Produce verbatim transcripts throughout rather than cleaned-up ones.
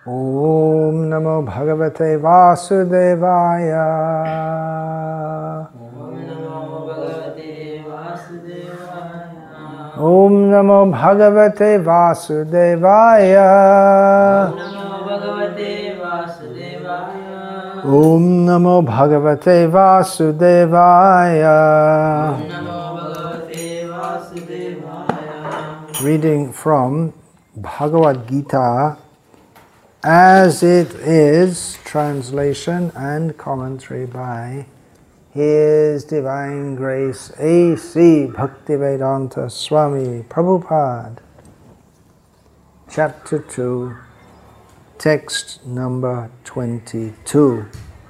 Om Namo Bhagavate Vasudevaya. Om Namo Bhagavate Vasudevaya. Om Namo Bhagavate Vasudevaya. Reading from Bhagavad Gita as it is, translation and commentary by His Divine Grace A C Bhaktivedanta Swami Prabhupada. Chapter two, text number twenty-two.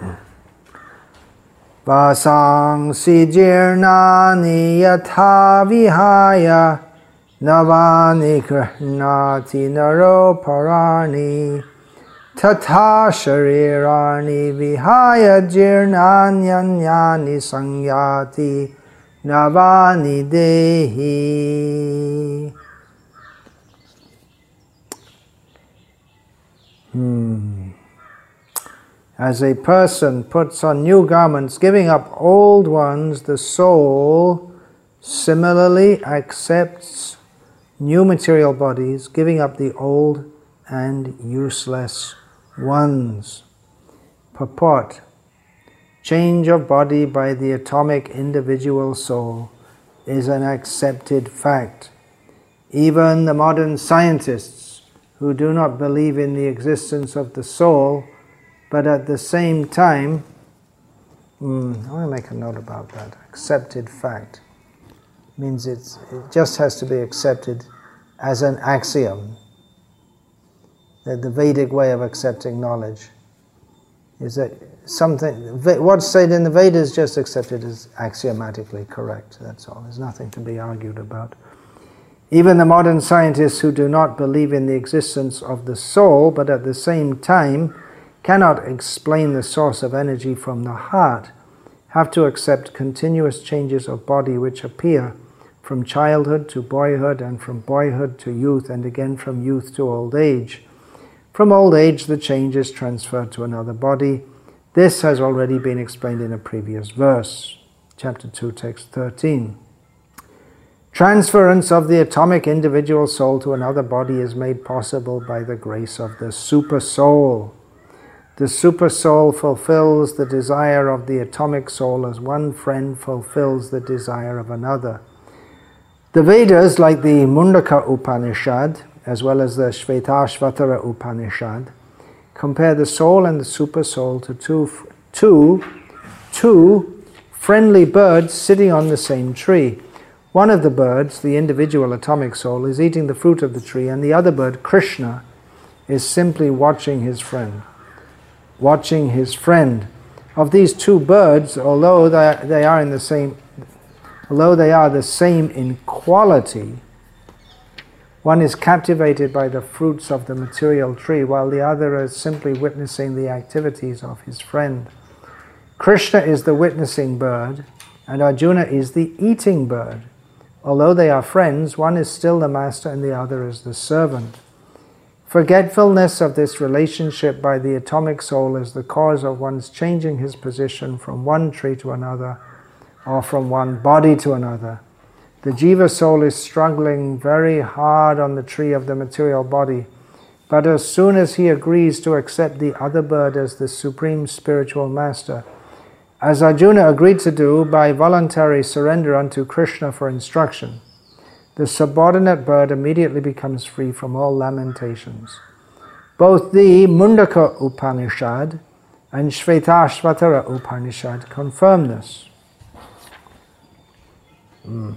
Vasangsi jirnani yatha vihaya navani krihnati naroparani tatha sharirani vihaya jirnanyanyani sangyati navani dehi. Hmm. As a person puts on new garments, giving up old ones, the soul similarly accepts new material bodies, giving up the old and useless ones. Purport: change of body by the atomic individual soul is an accepted fact. Even the modern scientists who do not believe in the existence of the soul, but at the same time, hmm, I want to make a note about that. Accepted fact means it's, it just has to be accepted as an axiom. That the Vedic way of accepting knowledge is that something, what's said in the Vedas is just accepted as axiomatically correct. That's all. There's nothing to be argued about. Even the modern scientists who do not believe in the existence of the soul, but at the same time cannot explain the source of energy from the heart, have to accept continuous changes of body which appear from childhood to boyhood, and from boyhood to youth, and again from youth to old age. From old age, the change is transferred to another body. This has already been explained in a previous verse, chapter two, text thirteen. Transference of the atomic individual soul to another body is made possible by the grace of the super soul. The super soul fulfills the desire of the atomic soul as one friend fulfills the desire of another. The Vedas, like the Mundaka Upanishad, as well as the Shvetashvatara Upanishad, compare the soul and the super soul to two, two, two friendly birds sitting on the same tree. One of the birds, the individual atomic soul, is eating the fruit of the tree, and the other bird, Krishna, is simply watching his friend. Watching his friend. Of these two birds, although they, they are in the same, although they are the same in quality, one is captivated by the fruits of the material tree, while the other is simply witnessing the activities of his friend. Krishna is the witnessing bird, and Arjuna is the eating bird. Although they are friends, one is still the master and the other is the servant. Forgetfulness of this relationship by the atomic soul is the cause of one's changing his position from one tree to another, or from one body to another. The jiva soul is struggling very hard on the tree of the material body, but as soon as he agrees to accept the other bird as the supreme spiritual master, as Arjuna agreed to do by voluntary surrender unto Krishna for instruction, the subordinate bird immediately becomes free from all lamentations. Both the Mundaka Upanishad and Shvetashvatara Upanishad confirm this. Mm.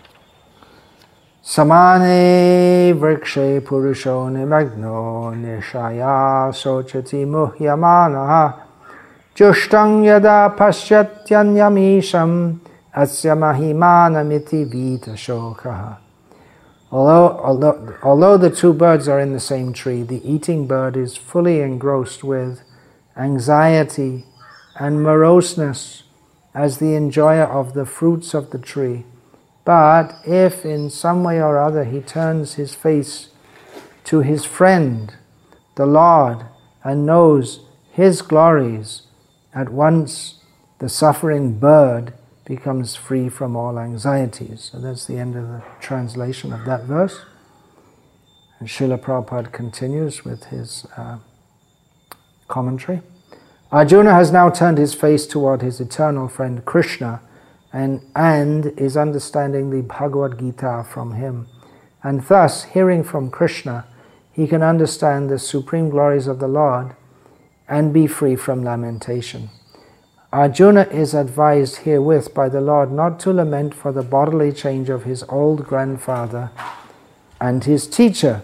Samane vrikshe purusho nimagno nishaya sochati muhyamanaha jushtang yada pasyatyanyamisham asya mahimanamiti vita shokaha. Although, although, although the two birds are in the same tree, the eating bird is fully engrossed with anxiety and moroseness as the enjoyer of the fruits of the tree. But if in some way or other he turns his face to his friend, the Lord, and knows his glories, at once the suffering bird becomes free from all anxieties. So that's the end of the translation of that verse. And Srila Prabhupada continues with his uh, commentary. Arjuna has now turned his face toward his eternal friend Krishna and, and is understanding the Bhagavad Gita from him. And thus, hearing from Krishna, he can understand the supreme glories of the Lord and be free from lamentation. Arjuna is advised herewith by the Lord not to lament for the bodily change of his old grandfather and his teacher.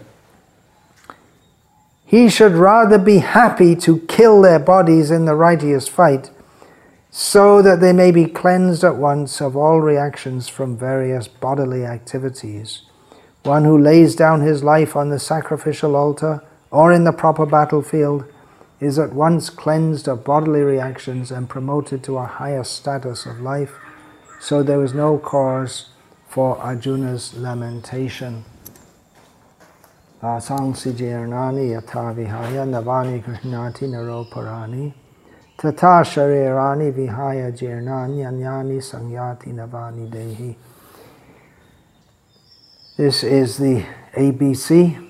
He should rather be happy to kill their bodies in the righteous fight, so that they may be cleansed at once of all reactions from various bodily activities. One who lays down his life on the sacrificial altar or in the proper battlefield is at once cleansed of bodily reactions and promoted to a higher status of life, so there is no cause for Arjuna's lamentation. Asangsi jirnani yatha vihaya navani krishnati naroparani tata sharirani vihaya jirnani anyani sangyati navani dehi. This is the A B C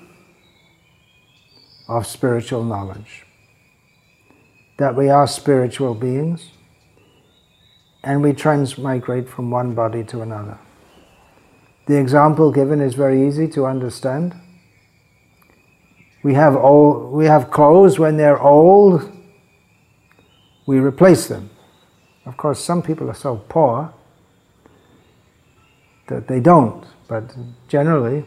of spiritual knowledge. That we are spiritual beings and we transmigrate from one body to another. The example given is very easy to understand. We have old, we have clothes when they're old, we replace them. Of course, some people are so poor that they don't, but generally,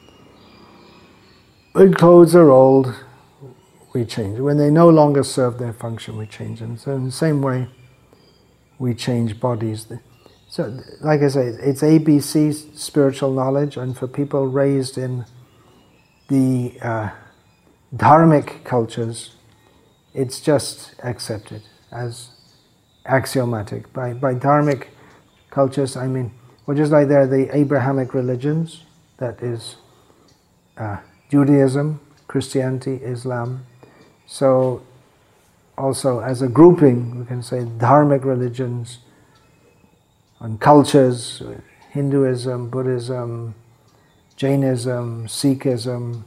when clothes are old, we change. When they no longer serve their function, we change them. So in the same way, we change bodies. So, like I say, it's A B C spiritual knowledge, and for people raised in the uh, dharmic cultures, it's just accepted as axiomatic. By, by dharmic cultures, I mean, well, just like there are the Abrahamic religions, that is uh, Judaism, Christianity, Islam. So also as a grouping, we can say dharmic religions and cultures, Hinduism, Buddhism, Jainism, Sikhism,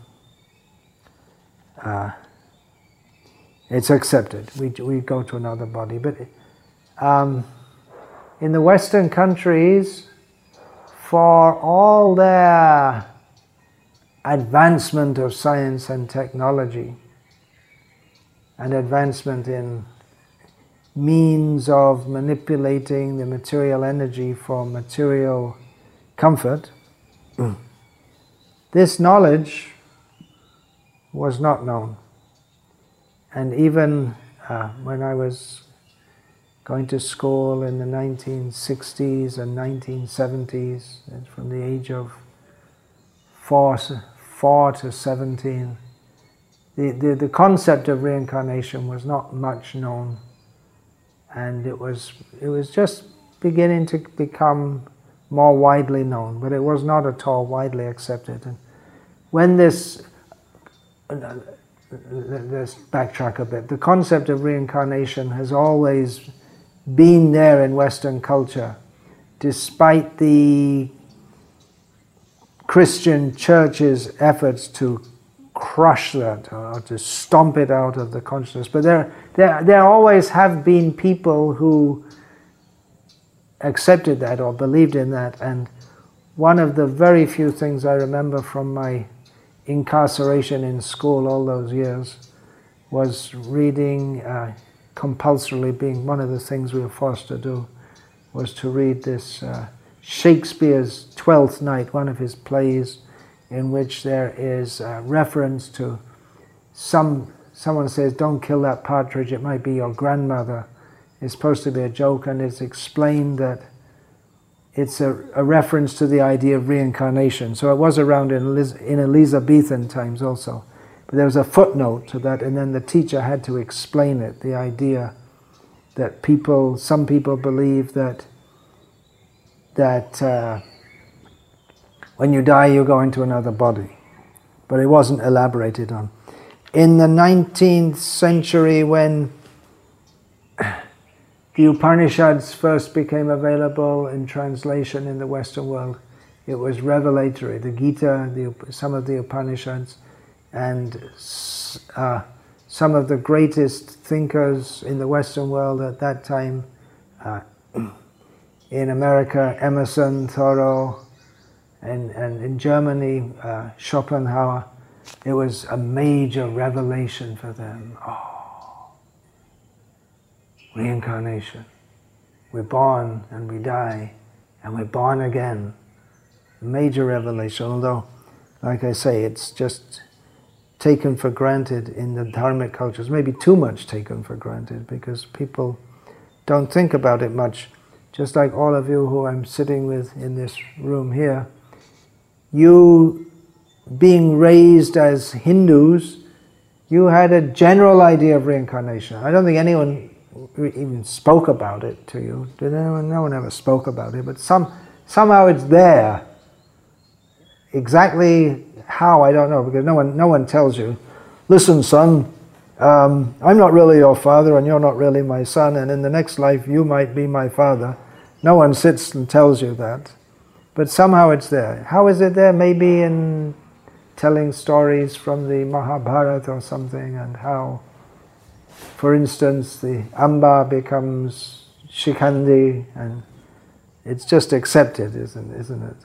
uh, it's accepted. We, we go to another body. But um, in the Western countries, for all their advancement of science and technology and advancement in means of manipulating the material energy for material comfort, this knowledge was not known. And even uh, when I was going to school in the nineteen sixties and nineteen seventies, from the age of four, four to seventeen, the, the, the concept of reincarnation was not much known, and it was, it was just beginning to become more widely known, but it was not at all widely accepted. And when this, uh, let's backtrack a bit, the concept of reincarnation has always been there in Western culture, despite the Christian church's efforts to crush that or to stomp it out of the consciousness. But there, there, there always have been people who accepted that or believed in that. And one of the very few things I remember from my incarceration in school all those years was reading, uh, compulsorily being one of the things we were forced to do, was to read this uh, Shakespeare's Twelfth Night, one of his plays, in which there is a reference to some, someone says, don't kill that partridge, it might be your grandmother. It's supposed to be a joke, and it's explained that it's a, a reference to the idea of reincarnation. So it was around in, Eliz in Elizabethan times also. But there was a footnote to that, and then the teacher had to explain it, the idea that people, some people believe that that uh, when you die you go into another body. But it wasn't elaborated on. in the nineteenth century, when the Upanishads first became available in translation in the Western world, it was revelatory. The Gita, the, some of the Upanishads, and uh, some of the greatest thinkers in the Western world at that time, uh, in America, Emerson, Thoreau, and, and in Germany, uh, Schopenhauer, it was a major revelation for them. Oh, reincarnation. We're born and we die, and we're born again. Major revelation, although, like I say, it's just taken for granted in the dharmic cultures, maybe too much taken for granted, because people don't think about it much. Just like all of you who I'm sitting with in this room here, you being raised as Hindus, you had a general idea of reincarnation. I don't think anyone even spoke about it to you. Did anyone? No one ever spoke about it, but some, somehow it's there. Exactly how, I don't know, because no one, no one tells you, listen son, um, I'm not really your father and you're not really my son, and in the next life you might be my father. No one sits and tells you that. But somehow it's there. How is it there? Maybe in telling stories from the Mahabharata or something, and how, for instance, the Amba becomes Shikhandi, and it's just accepted, isn't, isn't it?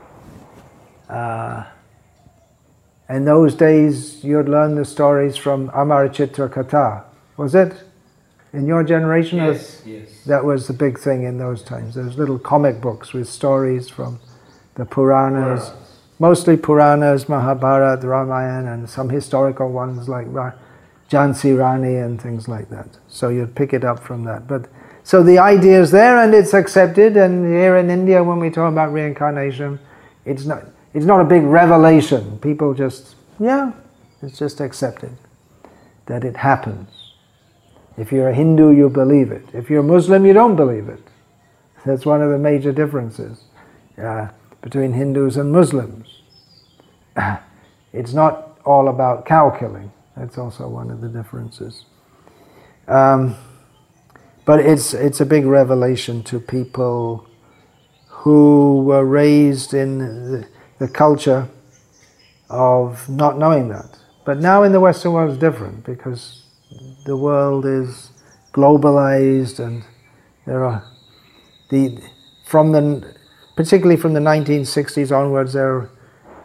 Uh, in those days, you'd learn the stories from Amar Chitra Katha. Was it? In your generation? Yes, yes. That was the big thing in those times. Those little comic books with stories from the Puranas. Puranas. Mostly Puranas, Mahabharata, Ramayana, and some historical ones like Ra- Jhansi Rani and things like that. So you'd pick it up from that. But so the idea is there and it's accepted, and here in India when we talk about reincarnation, it's not... It's not a big revelation. People just, yeah, it's just accepted that it happens. If you're a Hindu, you believe it. If you're a Muslim, you don't believe it. That's one of the major differences uh, between Hindus and Muslims. It's not all about cow killing. That's also one of the differences. Um, but it's, it's a big revelation to people who were raised in the, the culture of not knowing that. But now in the Western world it's different, because the world is globalized, and there are the from the particularly from the nineteen sixties onwards there are,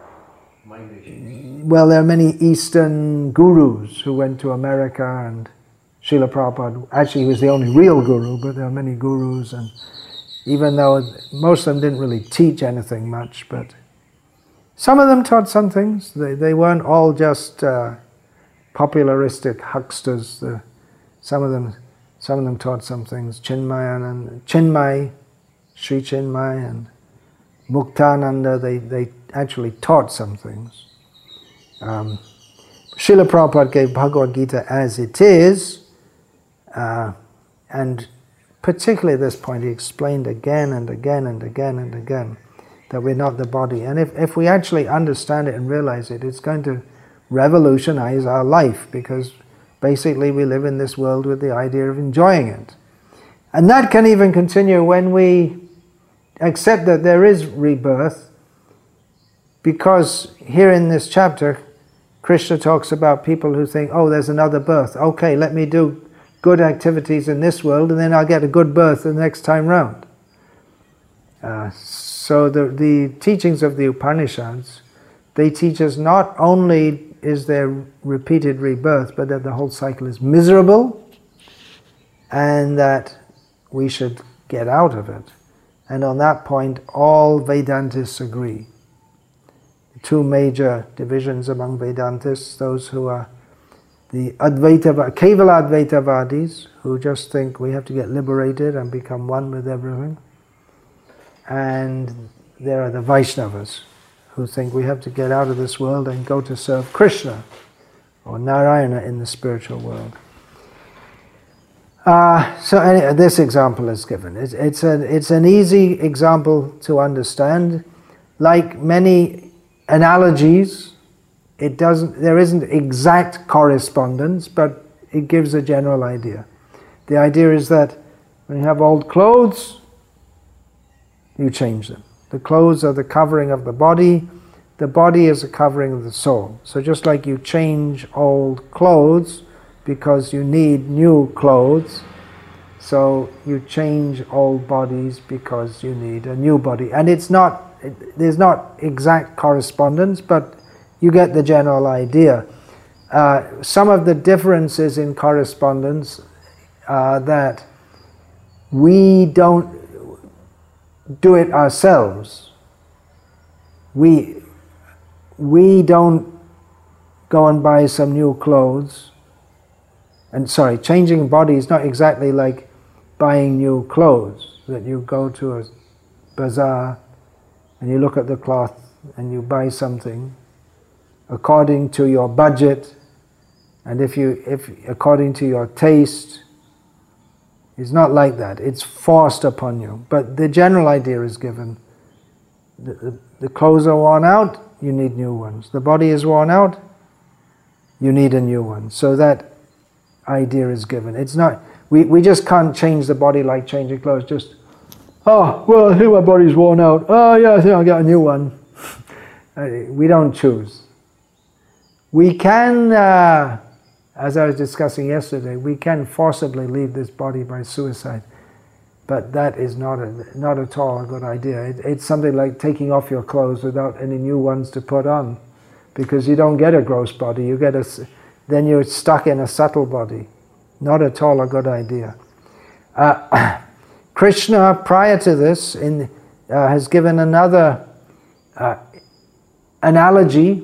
well, there are many Eastern gurus who went to America, and Srila Prabhupada actually he was the only real guru, but there are many gurus, and even though most of them didn't really teach anything much, but some of them taught some things. They, they weren't all just uh, popularistic hucksters. The, some of them some of them taught some things. Chinmayan and Chinmay, Sri Chinmay and Muktananda, they, they actually taught some things. Um, Srila Prabhupada gave Bhagavad Gita as it is, uh, and particularly at this point he explained again and again and again and again that we're not the body. And if, if we actually understand it and realize it, it's going to revolutionize our life, because basically we live in this world with the idea of enjoying it. And that can even continue when we accept that there is rebirth, because here in this chapter, Krishna talks about people who think, oh, there's another birth. Okay, let me do good activities in this world and then I'll get a good birth the next time round. Uh, so the, the teachings of the Upanishads, they teach us not only is there repeated rebirth, but that the whole cycle is miserable and that we should get out of it. And on that point, all Vedantists agree. The two major divisions among Vedantists, those who are the Advaita, Kevala Advaitavadis, who just think we have to get liberated and become one with everything. And there are the Vaishnavas, who think we have to get out of this world and go to serve Krishna, or Narayana in the spiritual world. Uh, so anyway, this example is given. It's, it's, a, it's an easy example to understand. Like many analogies, it doesn't, there isn't exact correspondence, but it gives a general idea. The idea is that when you have old clothes, you change them. The clothes are the covering of the body, the body is a covering of the soul. So just like you change old clothes because you need new clothes, so you change old bodies because you need a new body. And it's not, it, there's not exact correspondence, but you get the general idea. Uh, some of the differences in correspondence are that we don't do it ourselves. We, we don't go and buy some new clothes. And sorry, changing body is not exactly like buying new clothes, that you go to a bazaar and you look at the cloth and you buy something according to your budget, and if you, if according to your taste. It's not like that. It's forced upon you. But the general idea is given. The, the, the clothes are worn out, you need new ones. The body is worn out, you need a new one. So that idea is given. It's not, we, we just can't change the body like changing clothes. Just, oh, well, I think my body's worn out. Oh, yeah, I think I'll get a new one. We don't choose. We can, uh, as I was discussing yesterday, we can forcibly leave this body by suicide. But that is not, a, not at all a good idea. It, it's something like taking off your clothes without any new ones to put on. Because you don't get a gross body, you get a, then you're stuck in a subtle body. Not at all a good idea. Uh, Krishna, prior to this, in, uh, has given another uh, analogy.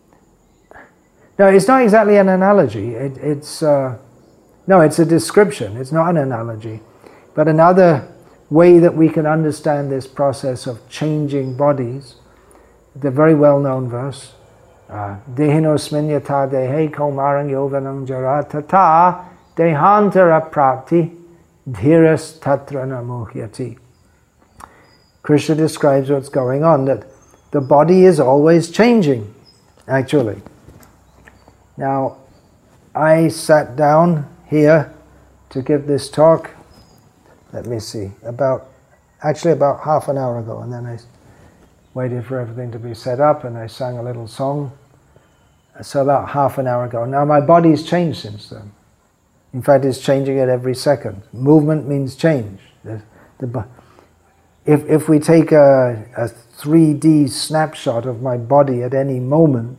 No, it's not exactly an analogy. It, it's uh, no, it's a description. It's not an analogy. But another way that we can understand this process of changing bodies, the very well-known verse, Dehinosmin yata dehe kaumarang yovanam jara tata dehantara prapti dhiras tatra namuhyati. Krishna describes what's going on, that the body is always changing, actually. Now, I sat down here to give this talk, let me see, about, actually about half an hour ago, and then I waited for everything to be set up and I sang a little song. So about half an hour ago. Now my body's changed since then. In fact, it's changing at every second. Movement means change. The, the, if, if we take a, a three D snapshot of my body at any moment,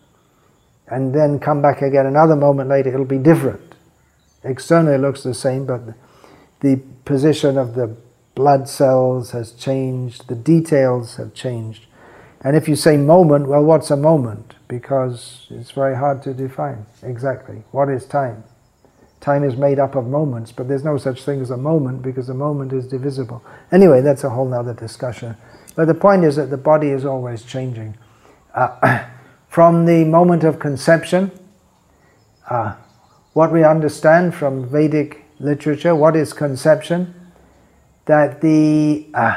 and then come back again another moment later, it'll be different. Externally it looks the same, but the position of the blood cells has changed, the details have changed. And if you say moment, well, what's a moment? Because it's very hard to define exactly. What is time? Time is made up of moments, but there's no such thing as a moment because a moment is divisible. Anyway, that's a whole nother discussion. But the point is that the body is always changing. Uh, From the moment of conception, uh, what we understand from Vedic literature, what is conception? That the uh,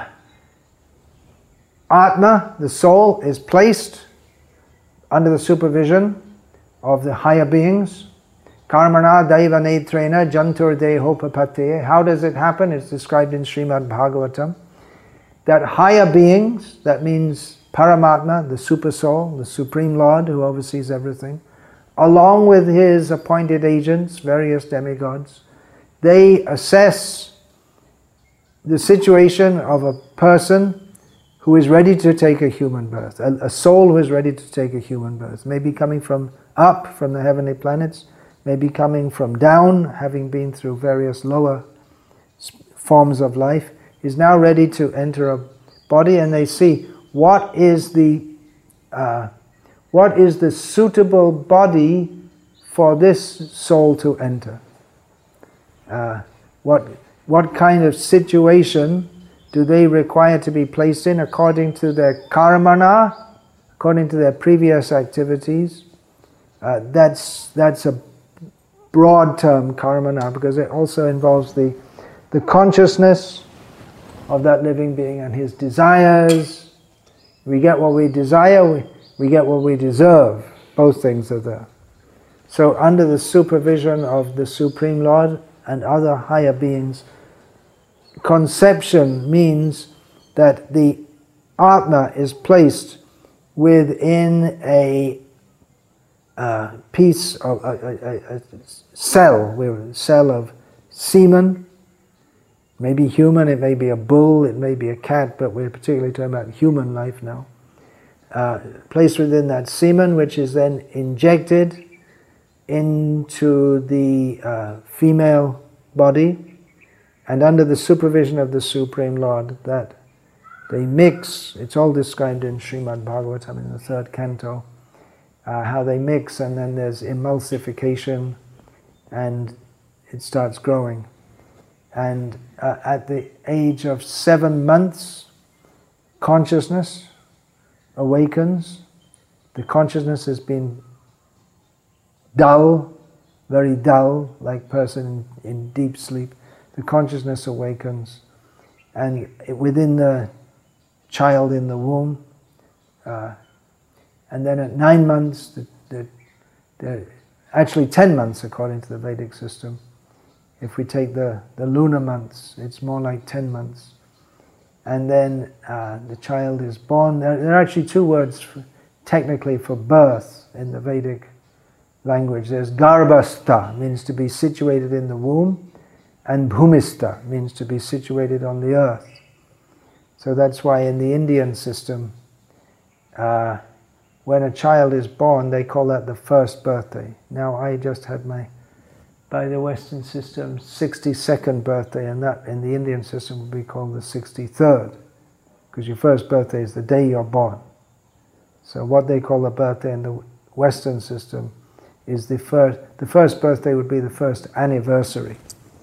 Atma, the soul, is placed under the supervision of the higher beings. Karmana daiva netrena jantur deho papate. How does it happen? It's described in Srimad Bhagavatam. That higher beings, that means Paramatma, the super soul, the Supreme Lord who oversees everything, along with his appointed agents, various demigods, they assess the situation of a person who is ready to take a human birth, a, a soul who is ready to take a human birth, maybe coming from up from the heavenly planets, maybe coming from down, having been through various lower forms of life, is now ready to enter a body, and they see what is the uh, what is the suitable body for this soul to enter. Uh, what what kind of situation do they require to be placed in according to their karmana, according to their previous activities? Uh, that's that's a broad term, karmana, because it also involves the the consciousness of that living being and his desires. We get what we desire, we, we get what we deserve. Both things are there. So under the supervision of the Supreme Lord and other higher beings, conception means that the Atma is placed within a uh, piece of a, a, a cell, a cell of semen. Maybe human, it may be a bull, it may be a cat, but we're particularly talking about human life now. Uh, placed within that semen, which is then injected into the uh, female body, and under the supervision of the Supreme Lord, that they mix. It's all described in Srimad Bhagavatam in the third canto, uh, how they mix, and then there's emulsification, and it starts growing. And uh, at the age of seven months, consciousness awakens. The consciousness has been dull, very dull, like person in, in deep sleep. The consciousness awakens, and it, within the child in the womb, uh, and then at nine months, the, the, the, actually ten months according to the Vedic system. If we take the, the lunar months, it's more like ten months. And then uh, the child is born. There, there are actually two words for, technically for birth in the Vedic language. There's garbhastha, means to be situated in the womb, and bhumistha, means to be situated on the earth. So that's why in the Indian system, uh, when a child is born, they call that the first birthday. Now I just had my, by the Western system, sixty-second birthday, and that in the Indian system would be called the sixty-third, because your first birthday is the day you're born. So what they call a birthday in the Western system is the first, the first birthday would be the first anniversary.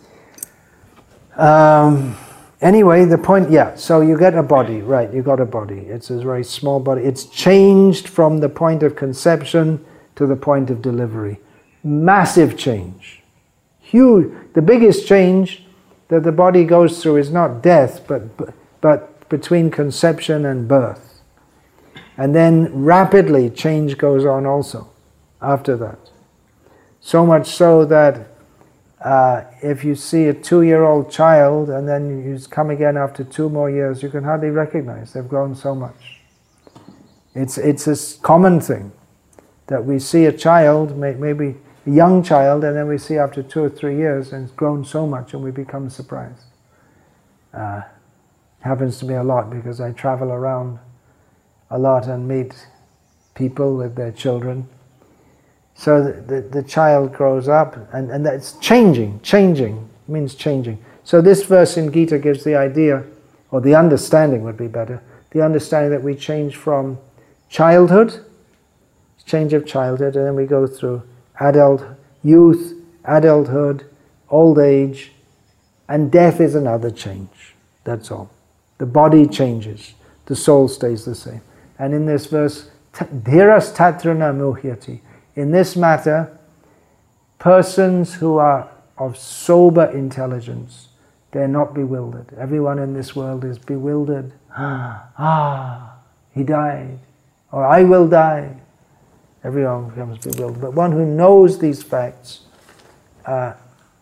Um, anyway, the point, yeah, so you get a body, right, you got a body. It's a very small body. It's changed from the point of conception to the point of delivery. Massive change. Huge. The biggest change that the body goes through is not death, but, but between conception and birth. And then rapidly change goes on also after that. So much so that uh, if you see a two-year-old child and then you come again after two more years, you can hardly recognize. They've grown so much. It's, it's a common thing that we see a child, may, maybe a young child, and then we see after two or three years and it's grown so much and we become surprised. Uh, happens to me a lot because I travel around a lot and meet people with their children. So the, the, the child grows up, and, and that's changing. Changing means changing. So this verse in Gita gives the idea, or the understanding would be better, the understanding that we change from childhood, change of childhood, and then we go through adult, youth, adulthood, old age, and death is another change. That's all. The body changes, the soul stays the same. And in this verse, dhiras tatra na muhyati. In this matter, persons who are of sober intelligence, they're not bewildered. Everyone in this world is bewildered. Ah, ah, he died, or I will die. Everyone becomes bewildered. But one who knows these facts uh,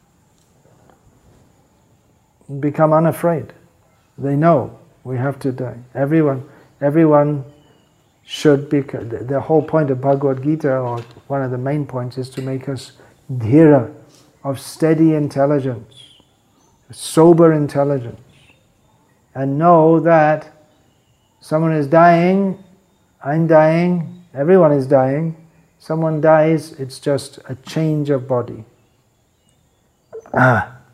become unafraid. They know we have to die. Everyone, everyone should be. The whole point of Bhagavad Gita, or one of the main points, is to make us dhira, of steady intelligence, sober intelligence, and know that someone is dying, I'm dying, everyone is dying. Someone dies, it's just a change of body. Ah.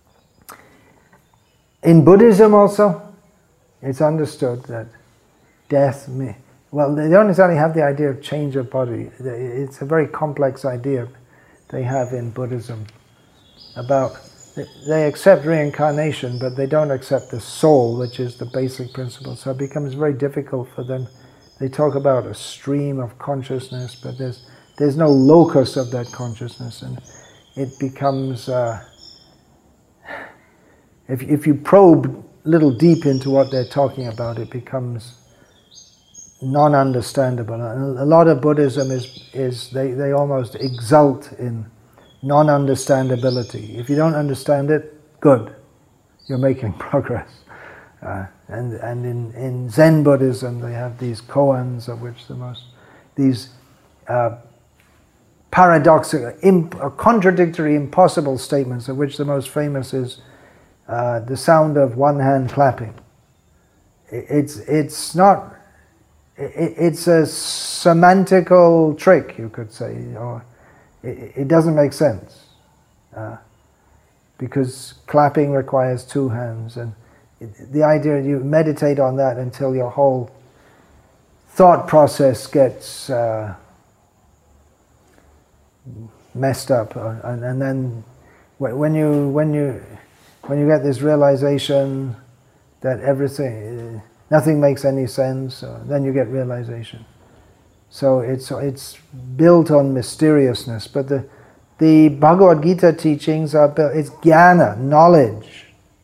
In Buddhism also, it's understood that death may, well, they don't necessarily have the idea of change of body. It's a very complex idea they have in Buddhism about, they accept reincarnation, but they don't accept the soul, which is the basic principle. So it becomes very difficult for them. They talk about a stream of consciousness, but there's there's no locus of that consciousness, and it becomes, uh, if, if you probe a little deep into what they're talking about, it becomes non-understandable. A lot of Buddhism is, is they, they almost exult in non-understandability. If you don't understand it, good, you're making progress. Uh, and and in, in Zen Buddhism they have these koans, of which the most, these uh, paradoxical, imp, uh, contradictory, impossible statements, of which the most famous is uh, the sound of one hand clapping. It's, it's not, it, it's a semantical trick, you could say, or it, it doesn't make sense. Uh, because clapping requires two hands, and the idea you meditate on that until your whole thought process gets uh, messed up, and, and then when you when you when you get this realization that everything, nothing makes any sense, then you get realization. So it's it's built on mysteriousness, but the the Bhagavad Gita teachings are built. It's jnana, knowledge.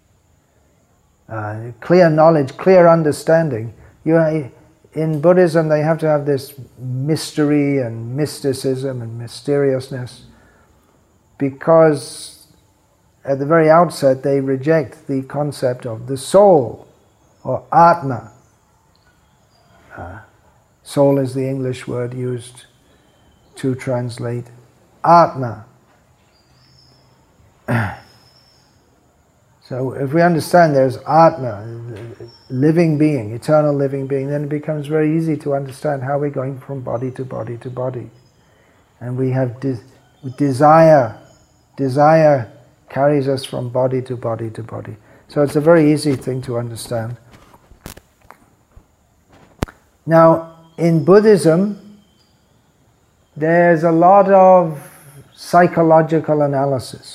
Uh, clear knowledge, clear understanding. You, in Buddhism, they have to have this mystery and mysticism and mysteriousness, because at the very outset they reject the concept of the soul, or Atma. Uh, soul is the English word used to translate Atma. So if we understand there's Atma, living being, eternal living being, then it becomes very easy to understand how we're going from body to body to body. And we have de desire. Desire carries us from body to body to body. So it's a very easy thing to understand. Now, in Buddhism, there's a lot of psychological analysis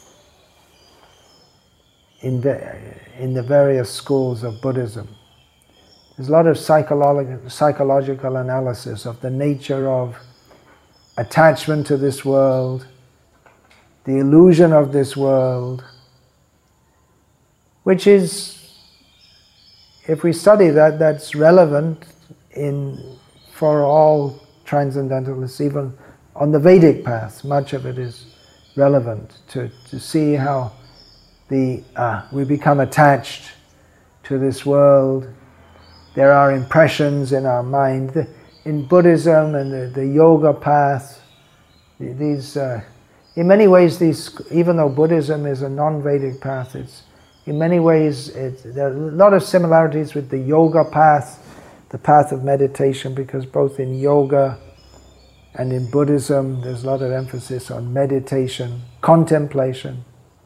in the, in the various schools of Buddhism. There's a lot of psycholo psychological analysis of the nature of attachment to this world, the illusion of this world, which is, if we study that, that's relevant in, for all transcendentalists, even on the Vedic path. Much of it is relevant to, to see how the uh, we become attached to this world. There are impressions in our mind. The, in Buddhism and the, the yoga path, these, uh, in many ways, these, even though Buddhism is a non-Vedic path, it's in many ways it's, there are a lot of similarities with the yoga path, the path of meditation, because both in yoga and in Buddhism there's a lot of emphasis on meditation, contemplation.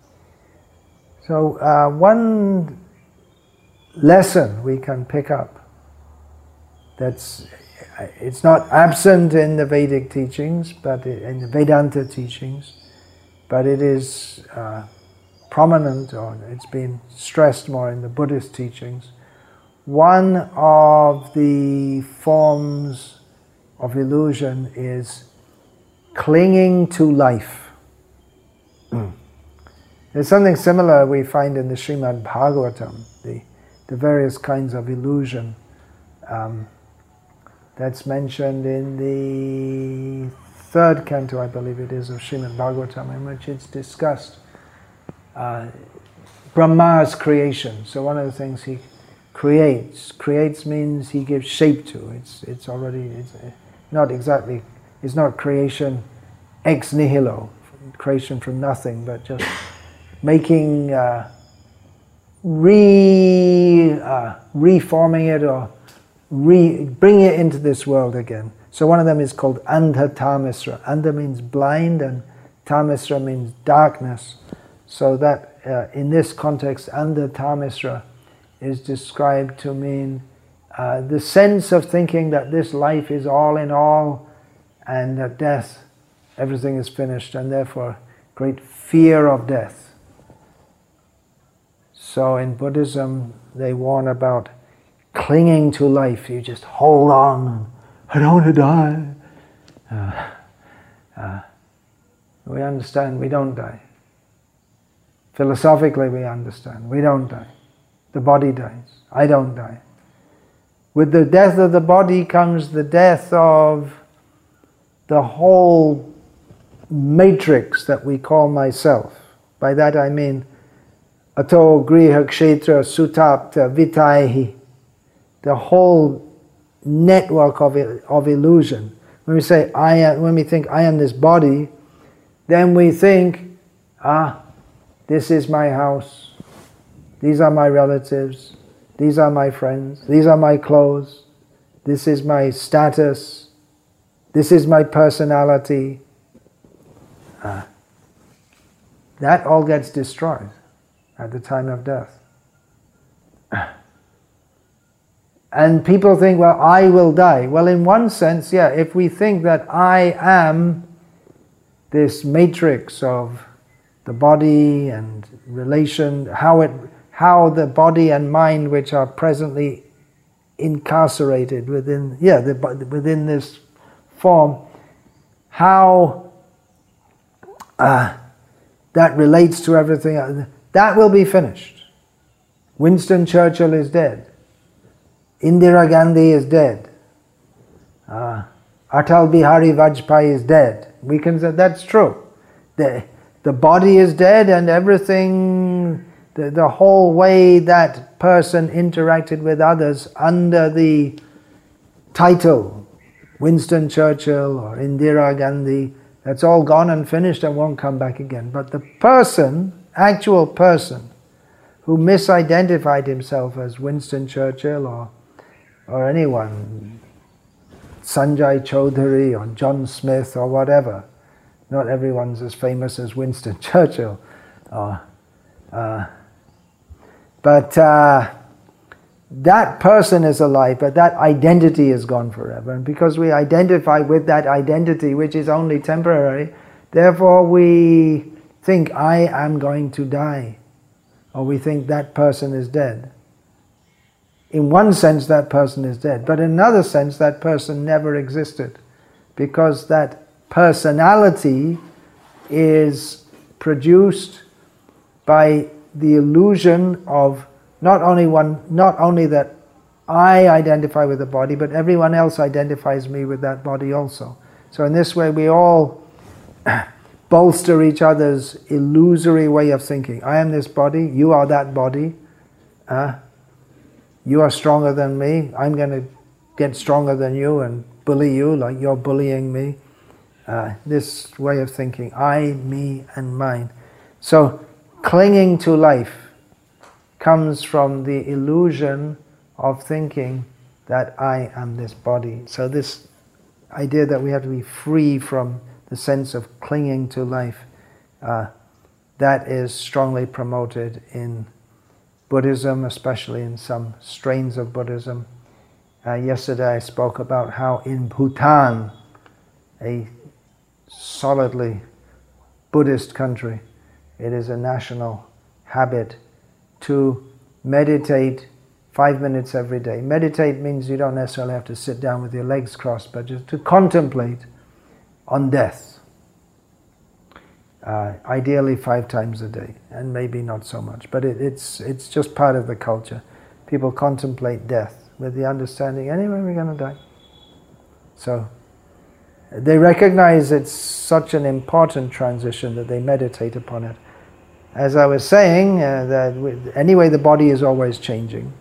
So uh, one lesson we can pick up that's, it's not absent in the Vedic teachings, but in the Vedanta teachings, but it is uh, prominent, or it's been stressed more in the Buddhist teachings. One of the forms of illusion is clinging to life. Mm. There's something similar we find in the Srimad Bhagavatam, the, the various kinds of illusion. Um, that's mentioned in the third canto, I believe it is, of Srimad Bhagavatam, in which it's discussed uh, Brahma's creation. So one of the things he creates, creates means he gives shape to. It's, it's already, it's not exactly, it's not creation ex nihilo, creation from nothing, but just making, uh, re, uh, reforming it, or re, bringing it into this world again. So one of them is called Andha Tamisra. Andha means blind, and Tamisra means darkness. So that uh, in this context, Andha Tamisra is described to mean uh, the sense of thinking that this life is all in all, and that death, everything is finished, and therefore great fear of death. So in Buddhism, they warn about clinging to life. You just hold on. I don't want to die. Uh, uh, we understand we don't die. Philosophically we understand we don't die. The body dies. I don't die. With the death of the body comes the death of the whole matrix that we call myself. By that I mean ato griha kshetra sutapta vitaihi, the whole network of of illusion. When we say I am, when we think I am this body, then we think, ah, this is my house, these are my relatives, these are my friends, these are my clothes, this is my status, this is my personality. Ah, that all gets destroyed at the time of death. And people think, well, I will die. Well, in one sense, yeah, if we think that I am this matrix of the body and relation, how it, how the body and mind, which are presently incarcerated within, yeah, the, within this form, how uh, that relates to everything, that will be finished. Winston Churchill is dead. Indira Gandhi is dead. Uh, Atal Bihari Vajpayee is dead. We can say that's true. The, the body is dead, and everything, the, the whole way that person interacted with others under the title Winston Churchill or Indira Gandhi, that's all gone and finished and won't come back again. But the person, actual person, who misidentified himself as Winston Churchill or or anyone, Sanjay Chaudhary or John Smith or whatever. Not everyone's as famous as Winston Churchill. Uh, uh, but uh, that person is alive, but that identity is gone forever. And because we identify with that identity, which is only temporary, therefore we think, I am going to die. Or we think that person is dead. In one sense, that person is dead, but in another sense, that person never existed, because that personality is produced by the illusion of not only one, not only that I identify with the body, but everyone else identifies me with that body also. So in this way, we all bolster each other's illusory way of thinking. I am this body, you are that body. Uh, You are stronger than me, I'm going to get stronger than you and bully you like you're bullying me. Uh, this way of thinking, I, me, and mine. So clinging to life comes from the illusion of thinking that I am this body. So this idea that we have to be free from the sense of clinging to life, uh, that is strongly promoted in Buddhism, especially in some strains of Buddhism. Uh, yesterday I spoke about how in Bhutan, a solidly Buddhist country, it is a national habit to meditate five minutes every day. Meditate means you don't necessarily have to sit down with your legs crossed, but just to contemplate on death. Uh, ideally five times a day, and maybe not so much, but it, it's it's just part of the culture. People contemplate death with the understanding, anyway, we're going to die. So they recognize it's such an important transition that they meditate upon it. As I was saying, uh, that with, anyway, the body is always changing,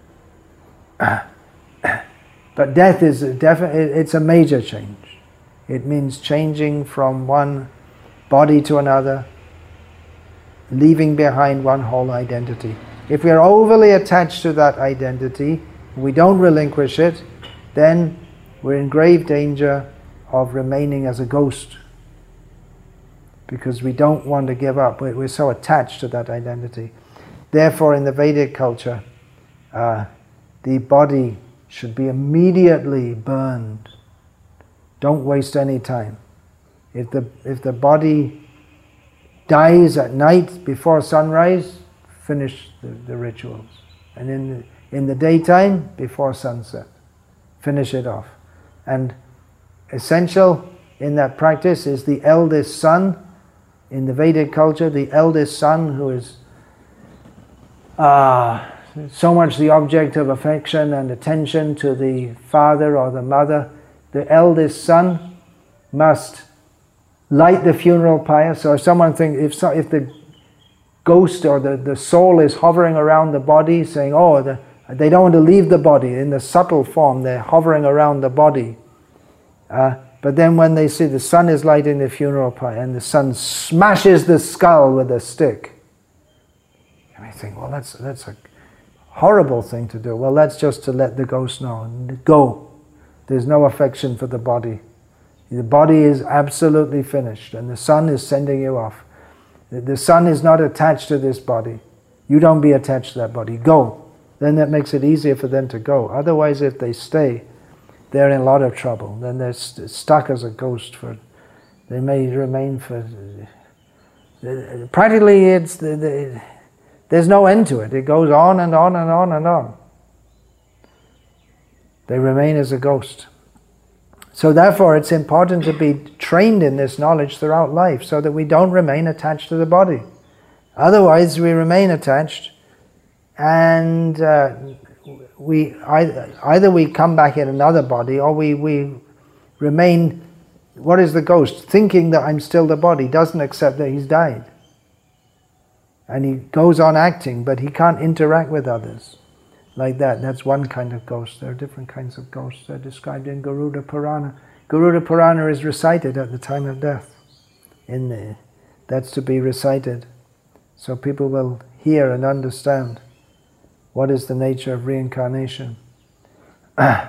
but death is a defi- it's a major change. It means changing from one body to another, leaving behind one whole identity. If we are overly attached to that identity, we don't relinquish it, then we're in grave danger of remaining as a ghost, because we don't want to give up. We're so attached to that identity. Therefore, in the Vedic culture, uh, the body should be immediately burned. Don't waste any time. If the, if the body dies at night before sunrise, finish the, the rituals. And in the, in the daytime, before sunset, finish it off. And essential in that practice is the eldest son. In the Vedic culture, the eldest son, who is uh, so much the object of affection and attention to the father or the mother, the eldest son must light the funeral pyre. So if someone thinks, if, so, if the ghost or the, the soul is hovering around the body saying, oh, the, they don't want to leave the body, in the subtle form, they're hovering around the body. Uh, but then when they see the son is lighting the funeral pyre and the son smashes the skull with a stick, and I think, well, that's, that's a horrible thing to do. Well, that's just to let the ghost know, go. There's no affection for the body. The body is absolutely finished, and the son is sending you off. The son is not attached to this body. You don't be attached to that body. Go. Then that makes it easier for them to go. Otherwise, if they stay, they're in a lot of trouble. Then they're st stuck as a ghost for. They may remain for. Uh, practically, it's the, the, there's no end to it. It goes on and on and on and on. They remain as a ghost. So therefore, it's important to be trained in this knowledge throughout life so that we don't remain attached to the body. Otherwise, we remain attached, and uh, we either, either we come back in another body, or we, we remain, what is the ghost? Thinking that I'm still the body, doesn't accept that he's died. And he goes on acting, but he can't interact with others. Like that. That's one kind of ghost. There are different kinds of ghosts. They're described in Garuda Purana. Garuda Purana is recited at the time of death. In the, that's to be recited, so people will hear and understand what is the nature of reincarnation. uh,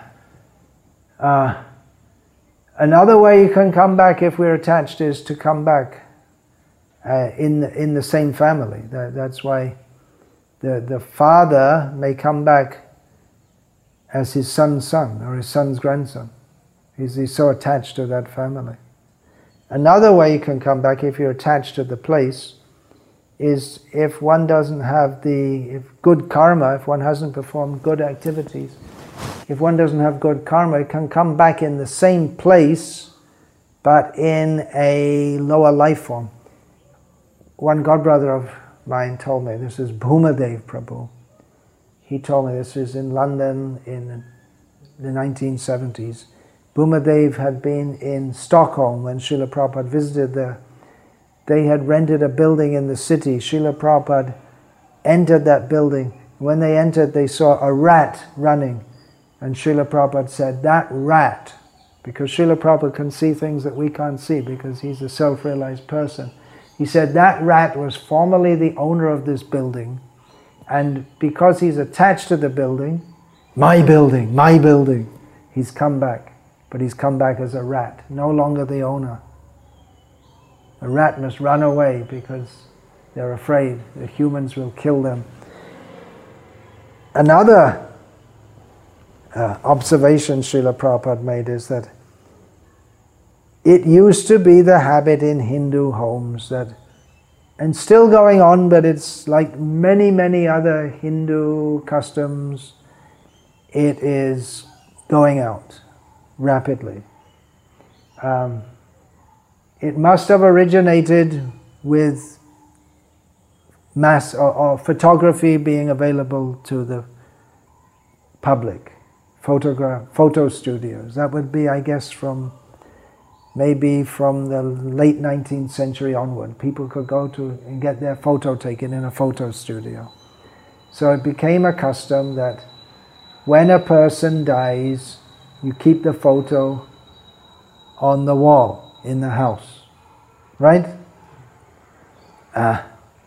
another way you can come back if we're attached is to come back uh, in the, in the same family. That, that's why. The, the father may come back as his son's son or his son's grandson. He's, he's so attached to that family. Another way you can come back if you're attached to the place is if one doesn't have the if good karma, if one hasn't performed good activities, if one doesn't have good karma, it can come back in the same place but in a lower life form. One godbrother of mine told me, this is Bhumadev Prabhu. He told me this is in London in the nineteen seventies. Bhumadev had been in Stockholm when Srila Prabhupada visited there. They had rented a building in the city. Srila Prabhupada entered that building. When they entered, they saw a rat running. And Srila Prabhupada said, that rat, because Srila Prabhupada can see things that we can't see because he's a self-realized person. He said that rat was formerly the owner of this building, and because he's attached to the building, my building, my building, he's come back. But he's come back as a rat, no longer the owner. A rat must run away because they're afraid the humans will kill them. Another uh, observation Srila Prabhupada made is that it used to be the habit in Hindu homes that, and still going on, but it's like many, many other Hindu customs, it is going out rapidly. Um, it must have originated with mass or, or photography being available to the public, photograph, photo studios. That would be, I guess, from maybe from the late nineteenth century onward. People could go to and get their photo taken in a photo studio. So it became a custom that when a person dies, you keep the photo on the wall in the house, right? Uh,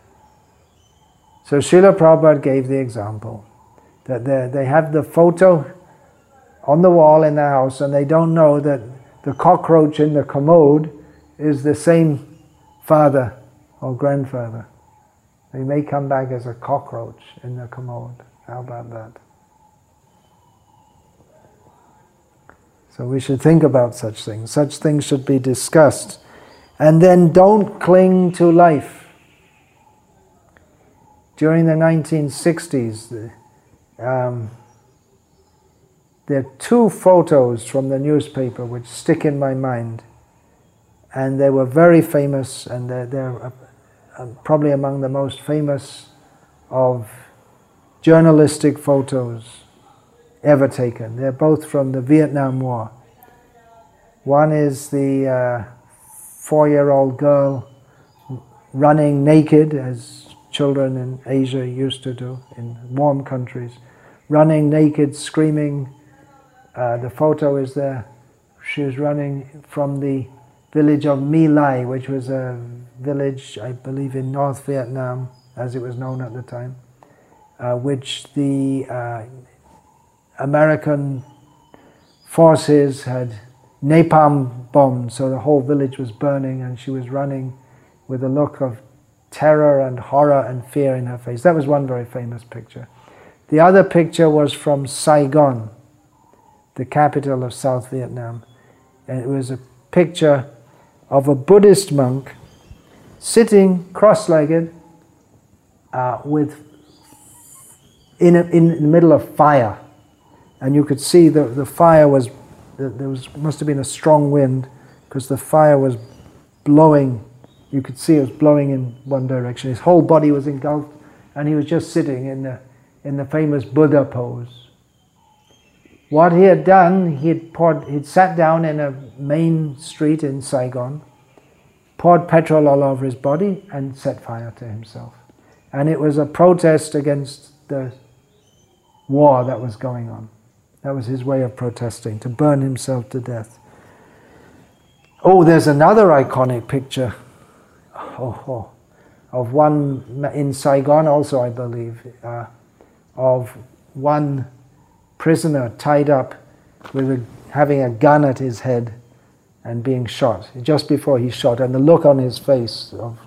so Srila Prabhupada gave the example that they, they have the photo on the wall in the house and they don't know that the cockroach in the commode is the same father or grandfather. They may come back as a cockroach in the commode. How about that? So we should think about such things. Such things should be discussed. And then don't cling to life. During the nineteen sixties, the, um, there are two photos from the newspaper which stick in my mind. And they were very famous, and they're, they're uh, uh, probably among the most famous of journalistic photos ever taken. They're both from the Vietnam War. One is the uh, four-year-old girl running naked, as children in Asia used to do in warm countries, running naked, screaming. Uh, the photo is there. She was running from the village of My Lai, which was a village, I believe, in North Vietnam, as it was known at the time, uh, which the uh, American forces had napalm bombed, so the whole village was burning, and she was running with a look of terror and horror and fear in her face. That was one very famous picture. The other picture was from Saigon, the capital of South Vietnam. And it was a picture of a Buddhist monk sitting cross-legged uh, with in, a, in the middle of fire. And you could see that the fire was, there was must have been a strong wind, because the fire was blowing. You could see it was blowing in one direction. His whole body was engulfed, and he was just sitting in the, in the famous Buddha pose. What he had done, he had poured, he'd sat down in a main street in Saigon, poured petrol all over his body, and set fire to himself. And it was a protest against the war that was going on. That was his way of protesting, to burn himself to death. Oh, there's another iconic picture oh, oh, of one in Saigon also, I believe, uh, of one prisoner tied up with a, having a gun at his head and being shot, just before he shot, and the look on his face of,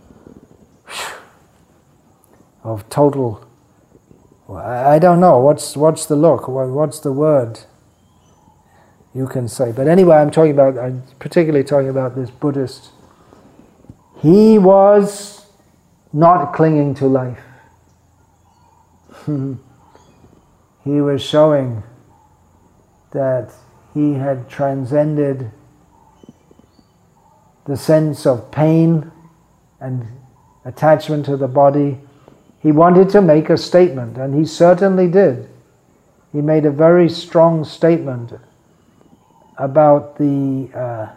of total, I don't know, what's, what's the look, what's the word you can say. But anyway, I'm talking about, I'm particularly talking about this Buddhist. He was not clinging to life. He was showing that he had transcended the sense of pain and attachment to the body. He wanted to make a statement, and he certainly did. He made a very strong statement about the uh,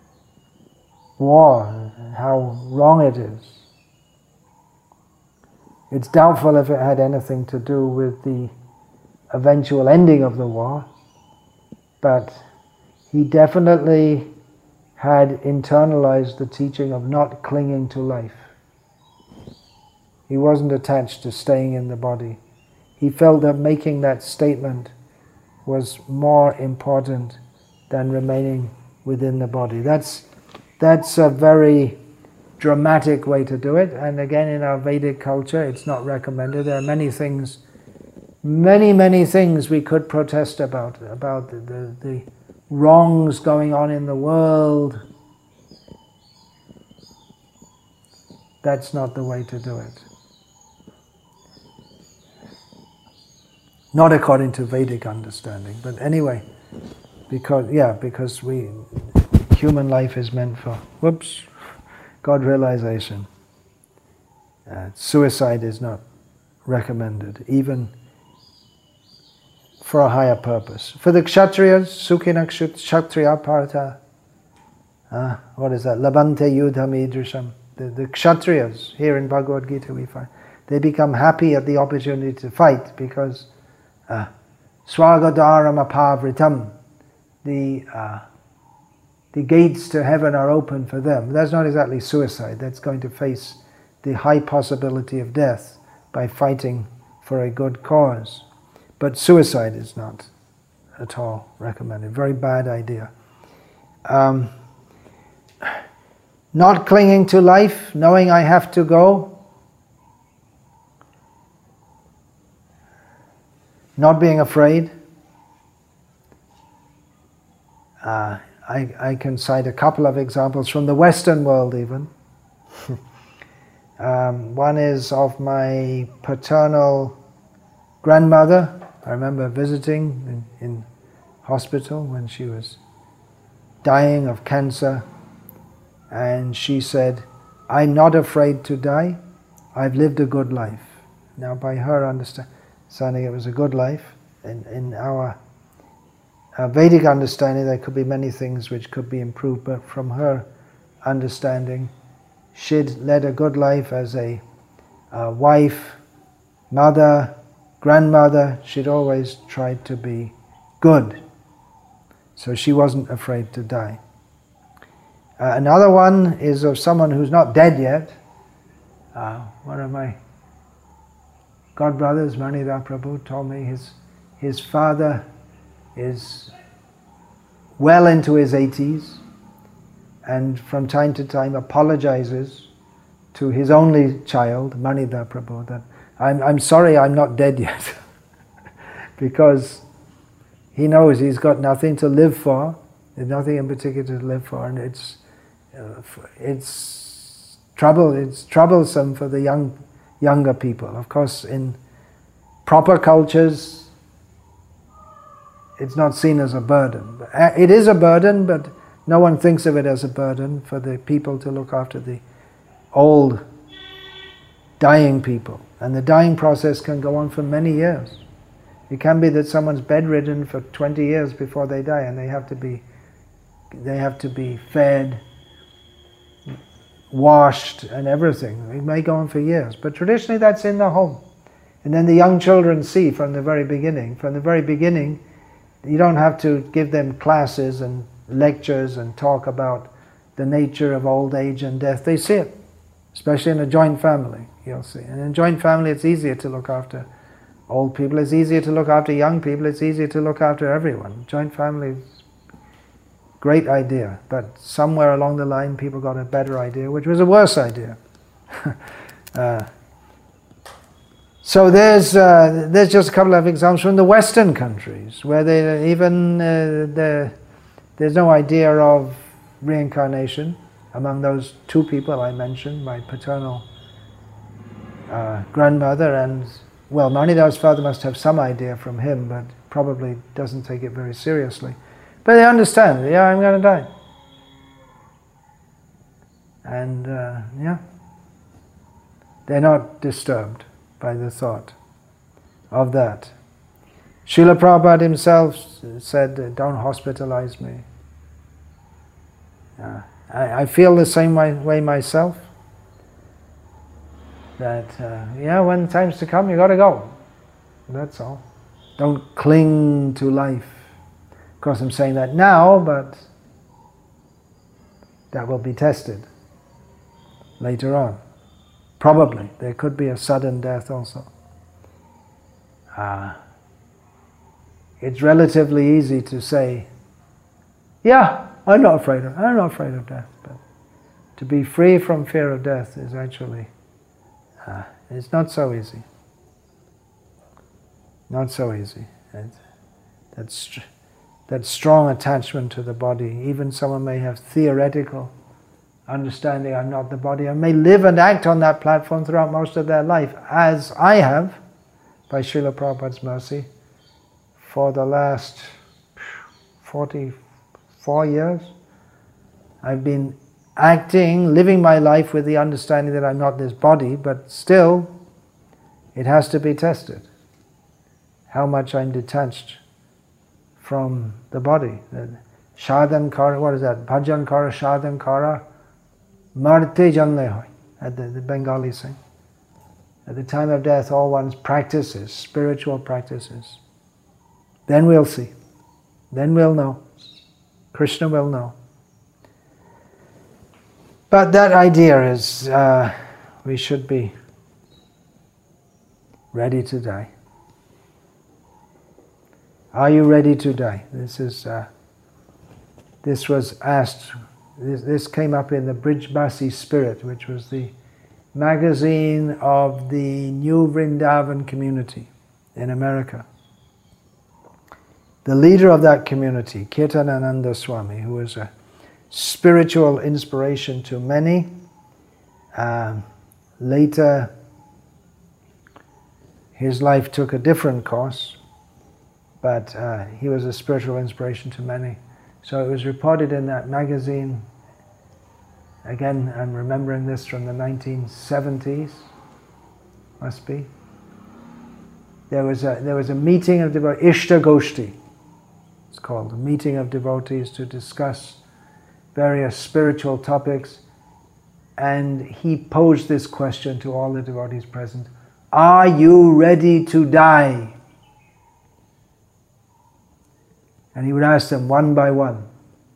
war, and how wrong it is. It's doubtful if it had anything to do with the eventual ending of the war, but he definitely had internalized the teaching of not clinging to life. He wasn't attached to staying in the body. He felt that making that statement was more important than remaining within the body. That's, that's a very dramatic way to do it, and again, in our Vedic culture, it's not recommended. There are many things Many, many things we could protest about, about the, the, the wrongs going on in the world. That's not the way to do it. Not according to Vedic understanding, but anyway, because, yeah, because we, human life is meant for, whoops, God realization. Uh, suicide is not recommended, even for a higher purpose. For the Kshatriyas, Sukhina Kshatriya Partha, uh, what is that? Labante Yudham Idrisham. The, the Kshatriyas, here in Bhagavad Gita we find, they become happy at the opportunity to fight because uh, Swagadaram Apavritam, the, uh, the gates to heaven are open for them. That's not exactly suicide, that's going to face the high possibility of death by fighting for a good cause. But suicide is not at all recommended. Very bad idea. Um, not clinging to life, knowing I have to go. Not being afraid. Uh, I, I can cite a couple of examples from the Western world even. um, one is of my paternal grandmother. I remember visiting in, in hospital when she was dying of cancer, and she said, "I'm not afraid to die, I've lived a good life." Now by her understand, Saying it was a good life. In, in our, our Vedic understanding, there could be many things which could be improved, but from her understanding, she'd led a good life as a, a wife, mother, grandmother. She'd always tried to be good, so she wasn't afraid to die. Uh, another one is of someone who's not dead yet. Uh, one of my godbrothers, Manidhar Prabhu, told me his, his father is well into his eighties and from time to time apologizes to his only child, Manidhar Prabhu, that I'm, I'm sorry I'm not dead yet. Because he knows he's got nothing to live for, there's nothing in particular to live for, and it's uh, it's trouble. It's troublesome for the young younger people. Of course, in proper cultures, it's not seen as a burden. It is a burden, but no one thinks of it as a burden for the people to look after the old, dying people. And the dying process can go on for many years. It can be that someone's bedridden for twenty years before they die, and they have to be, they have to be fed, washed, and everything. It may go on for years, but traditionally that's in the home. And then the young children see from the very beginning. From the very beginning, you don't have to give them classes and lectures and talk about the nature of old age and death. They see it, especially in a joint family, you'll see. And in a joint family, it's easier to look after old people, it's easier to look after young people, it's easier to look after everyone. Joint family is a great idea, but somewhere along the line people got a better idea, which was a worse idea. uh, so there's uh, there's just a couple of examples from the Western countries, where they even uh, the, there's no idea of reincarnation among those two people I mentioned, my paternal uh, grandmother and, well, Manidhar's father must have some idea from him, but probably doesn't take it very seriously. But they understand, yeah, I'm going to die. And, uh, yeah, they're not disturbed by the thought of that. Srila Prabhupada himself said, don't hospitalize me. Uh, I, I feel the same way, way myself. That, uh, yeah, when the time's to come, you got to go. That's all. Don't cling to life. Of course, I'm saying that now, but that will be tested later on. Probably. There could be a sudden death also. Uh, it's relatively easy to say, yeah, I'm not afraid of, I'm not afraid of death. But to be free from fear of death is actually Uh, it's not so easy. Not so easy. That, that's, that strong attachment to the body. Even someone may have theoretical understanding, I'm not the body, and may live and act on that platform throughout most of their life, as I have, by Srila Prabhupada's mercy, for the last forty-four years. I've been acting, living my life with the understanding that I'm not this body, but still, it has to be tested. How much I'm detached from the body. Shadhan kara, what is that? Bhajan kara, shadhan kara, marte janle hoy, at the, the Bengali sing. At the time of death, all one's practices, spiritual practices. Then we'll see. Then we'll know. Krishna will know. But that idea is, uh, we should be ready to die. Are you ready to die? This is, uh, this was asked, this, this came up in the Brijbasi Spirit, which was the magazine of the New Vrindavan community in America. The leader of that community, Kirtanananda Swami, who was a spiritual inspiration to many. Um, later, his life took a different course, but uh, he was a spiritual inspiration to many. So it was reported in that magazine, again, I'm remembering this from the nineteen seventies, must be. there was a there was a meeting of devotees, Ishta Goshti. It's called a meeting of devotees to discuss various spiritual topics, and he posed this question to all the devotees present: are you ready to die? And he would ask them one by one,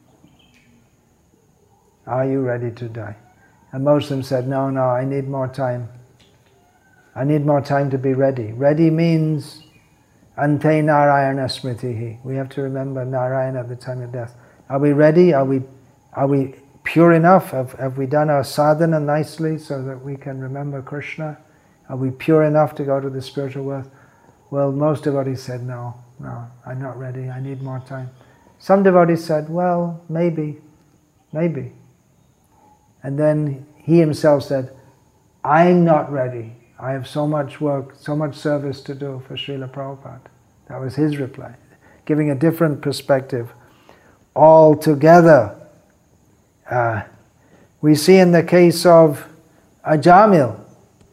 are you ready to die? And most of them said, no, no, I need more time. I need more time to be ready. Ready means ante Narayana smritihi. We have to remember Narayana at the time of death. Are we ready? Are we, are we pure enough? Have, have we done our sadhana nicely so that we can remember Krishna? Are we pure enough to go to the spiritual world? Well, most devotees said, no, no, I'm not ready. I need more time. Some devotees said, well, maybe, maybe. And then he himself said, I'm not ready. I have so much work, so much service to do for Srila Prabhupada. That was his reply, giving a different perspective altogether. Uh, we see in the case of Ajamil,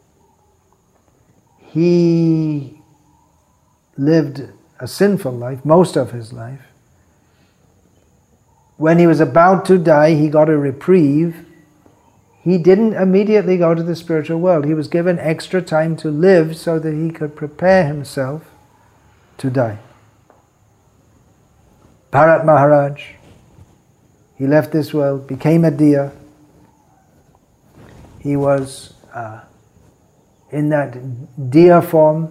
he lived a sinful life, most of his life. When he was about to die, he got a reprieve. He didn't immediately go to the spiritual world. He was given extra time to live so that he could prepare himself to die. Bharat Maharaj, he left this world, became a deer. He was uh, in that deer form.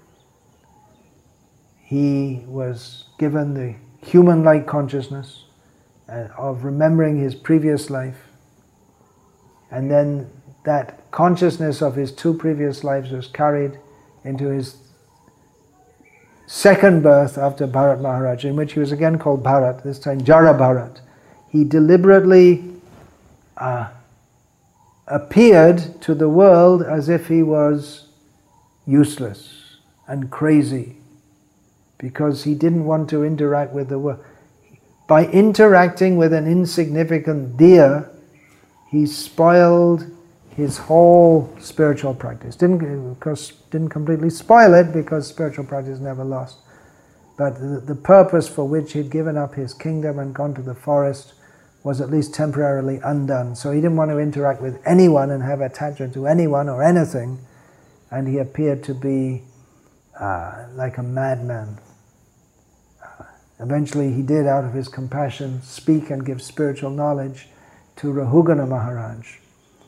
He was given the human-like consciousness uh, of remembering his previous life. And then that consciousness of his two previous lives was carried into his second birth after Bharat Maharaj, in which he was again called Bharat, this time Jara Bharat. He deliberately uh, appeared to the world as if he was useless and crazy, because he didn't want to interact with the world. By interacting with an insignificant deer, he spoiled his whole spiritual practice. Didn't, of course, didn't completely spoil it, because spiritual practice never lost. But the, the purpose for which he'd given up his kingdom and gone to the forest was at least temporarily undone. So he didn't want to interact with anyone and have attachment to anyone or anything, and he appeared to be uh, like a madman. Uh, eventually he did, out of his compassion, speak and give spiritual knowledge to Rahugana Maharaj.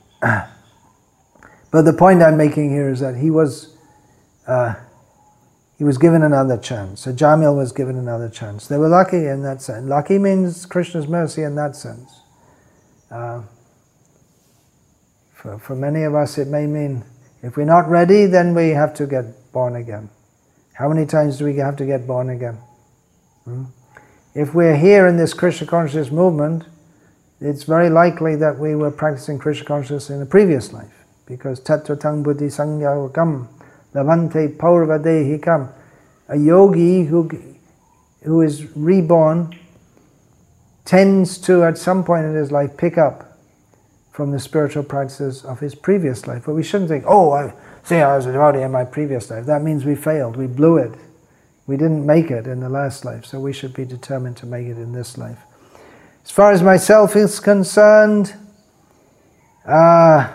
But the point I'm making here is that he was uh, he was given another chance. So Jamil was given another chance. They were lucky in that sense. Lucky means Krishna's mercy in that sense. Uh, for, for many of us it may mean, if we're not ready, then we have to get born again. How many times do we have to get born again? Hmm? If we're here in this Krishna consciousness movement, it's very likely that we were practicing Krishna consciousness in a previous life, because tattvatang buddhi sangyavakam lavante paurvadehikam. A yogi who, who is reborn tends to, at some point in his life, pick up from the spiritual practices of his previous life. But we shouldn't think, oh, I, see, I was a devotee in my previous life. That means we failed, we blew it. We didn't make it in the last life, so we should be determined to make it in this life. As far as myself is concerned, uh,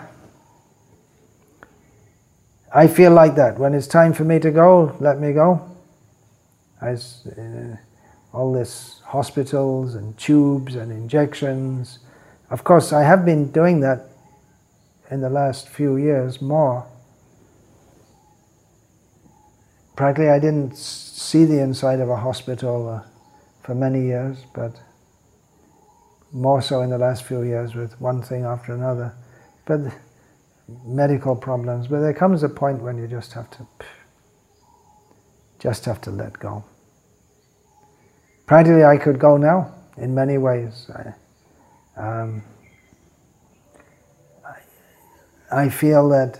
I feel like that. When it's time for me to go, let me go. I, uh, all this hospitals and tubes and injections. Of course, I have been doing that in the last few years more. Practically, I didn't see the inside of a hospital uh, for many years, but more so in the last few years with one thing after another. But medical problems. But there comes a point when you just have to, just have to let go. Practically, I could go now in many ways. I, um, I, I feel that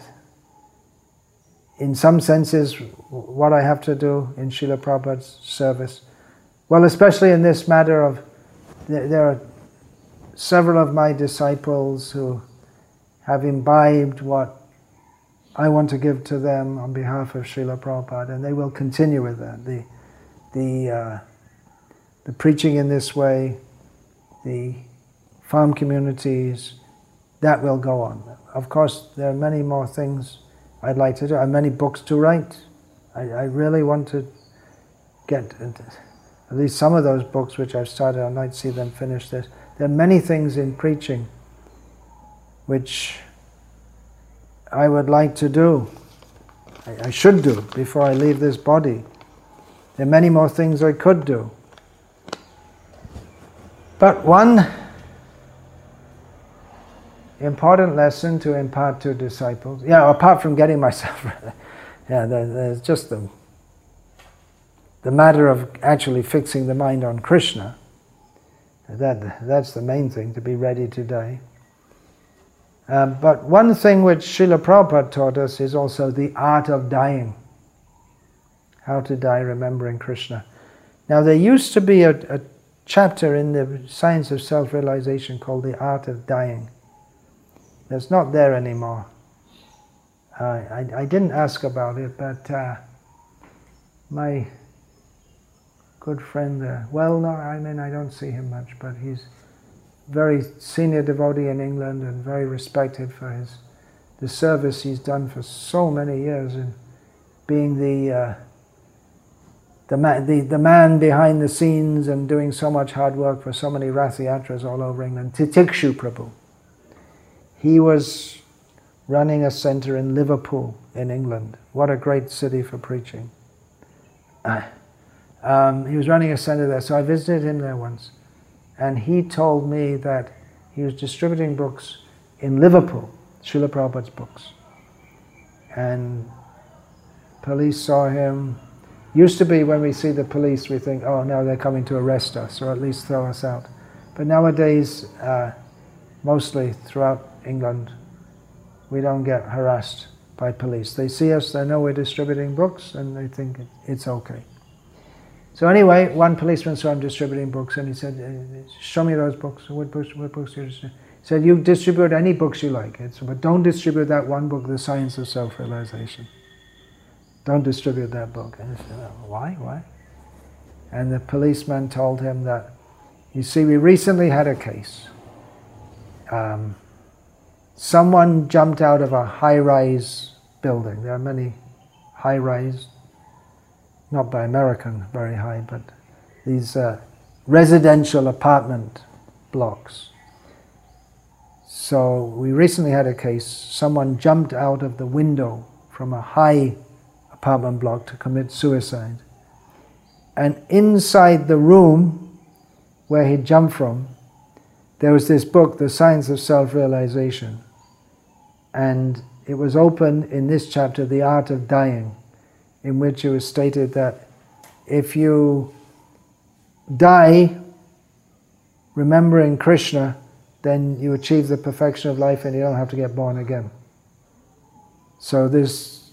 in some senses, what I have to do in Srila Prabhupada's service, well, especially in this matter of, there, there are several of my disciples who have imbibed what I want to give to them on behalf of Srila Prabhupada, and they will continue with that. The, the, uh, the preaching in this way, the farm communities, that will go on. Of course, there are many more things I'd like to do. I have many books to write. I, I really want to get at least some of those books which I've started. I'd like to see them finish this. There are many things in preaching which I would like to do, I, I should do before I leave this body. There are many more things I could do. But one important lesson to impart to disciples, yeah, apart from getting myself, yeah, there, there's just the, the matter of actually fixing the mind on Krishna. That, that's the main thing, to be ready to die. Um, but one thing which Srila Prabhupada taught us is also the art of dying. How to die remembering Krishna. Now there used to be a, a chapter in the Science of Self-Realization called the Art of Dying. That's not there anymore. Uh, I, I didn't ask about it, but uh, my good friend, uh, well, no, I mean, I don't see him much, but he's very senior devotee in England and very respected for his the service he's done for so many years in being the uh, the, man, the the man behind the scenes and doing so much hard work for so many Rath Yatras all over England. Titikshu Prabhu. He was running a center in Liverpool in England. What a great city for preaching. Um, he was running a center there, so I visited him there once. And he told me that he was distributing books in Liverpool, Srila Prabhupada's books. And police saw him. Used to be when we see the police, we think, oh, now they're coming to arrest us, or at least throw us out. But nowadays, uh, mostly throughout England, we don't get harassed by police. They see us, they know we're distributing books, and they think it's okay. So anyway, one policeman saw him distributing books, and he said, show me those books. What books, what books do you distribute? He said, you distribute any books you like, it's, but don't distribute that one book, The Science of Self-Realization. Don't distribute that book. And he said, oh, why, why? And the policeman told him that, you see, we recently had a case. Um, someone jumped out of a high-rise building. There are many high-rise, not by American, very high, but these uh, residential apartment blocks. So we recently had a case, someone jumped out of the window from a high apartment block to commit suicide. And inside the room where he jumped from, there was this book, The Science of Self-Realization. And it was open in this chapter, The Art of Dying, in which it was stated that if you die remembering Krishna, then you achieve the perfection of life and you don't have to get born again. So this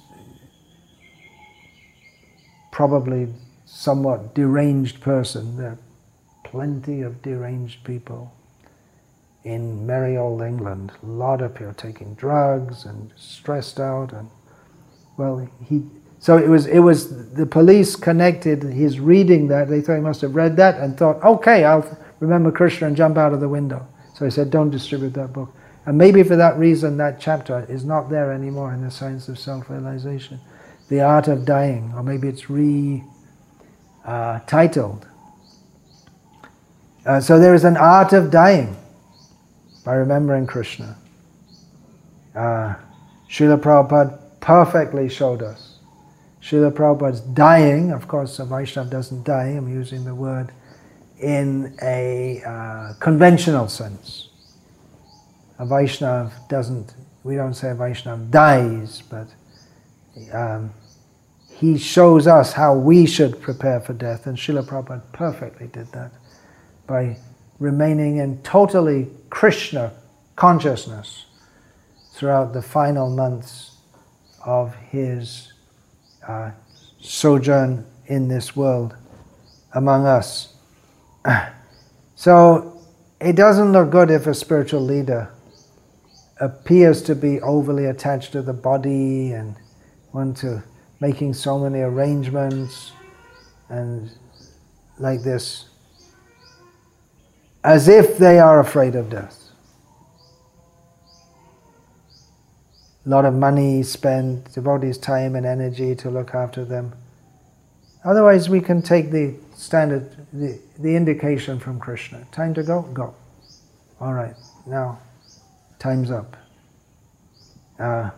probably somewhat deranged person, there are plenty of deranged people in merry old England. A lot of people taking drugs and stressed out, and well, he So it was, it was, the police connected his reading that, they thought he must have read that and thought, okay, I'll remember Krishna and jump out of the window. So he said, don't distribute that book. And maybe for that reason that chapter is not there anymore in the Science of Self-Realization. The Art of Dying, or maybe it's re-titled. Uh, uh, so there is an art of dying by remembering Krishna. Uh, Srila Prabhupada perfectly showed us. Srila Prabhupada's dying, of course a Vaishnava doesn't die, I'm using the word in a uh, conventional sense. A Vaishnava doesn't, we don't say a Vaishnava dies, but um, he shows us how we should prepare for death, and Srila Prabhupada perfectly did that by remaining in totally Krishna consciousness throughout the final months of his uh, sojourn in this world among us. So it doesn't look good if a spiritual leader appears to be overly attached to the body and want to making so many arrangements and like this, as if they are afraid of death. A lot of money spent, devotees' time and energy to look after them. Otherwise we can take the standard, the, the indication from Krishna. Time to go? Go. All right, now time's up. Uh,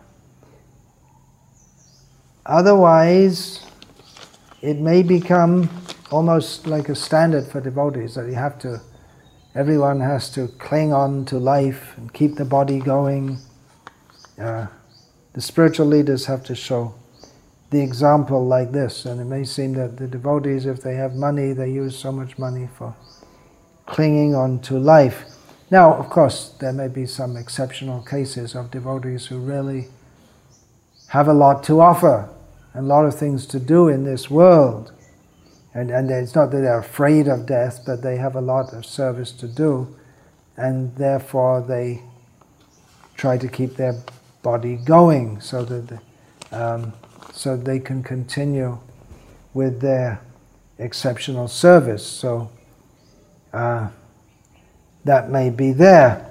otherwise, it may become almost like a standard for devotees that you have to, everyone has to cling on to life and keep the body going. Uh, the spiritual leaders have to show the example like this, and it may seem that the devotees, if they have money, they use so much money for clinging on to life. Now, of course, there may be some exceptional cases of devotees who really have a lot to offer and a lot of things to do in this world. And, and it's not that they're afraid of death, but they have a lot of service to do, and therefore they try to keep their body going so that um, so they can continue with their exceptional service. So uh, that may be there.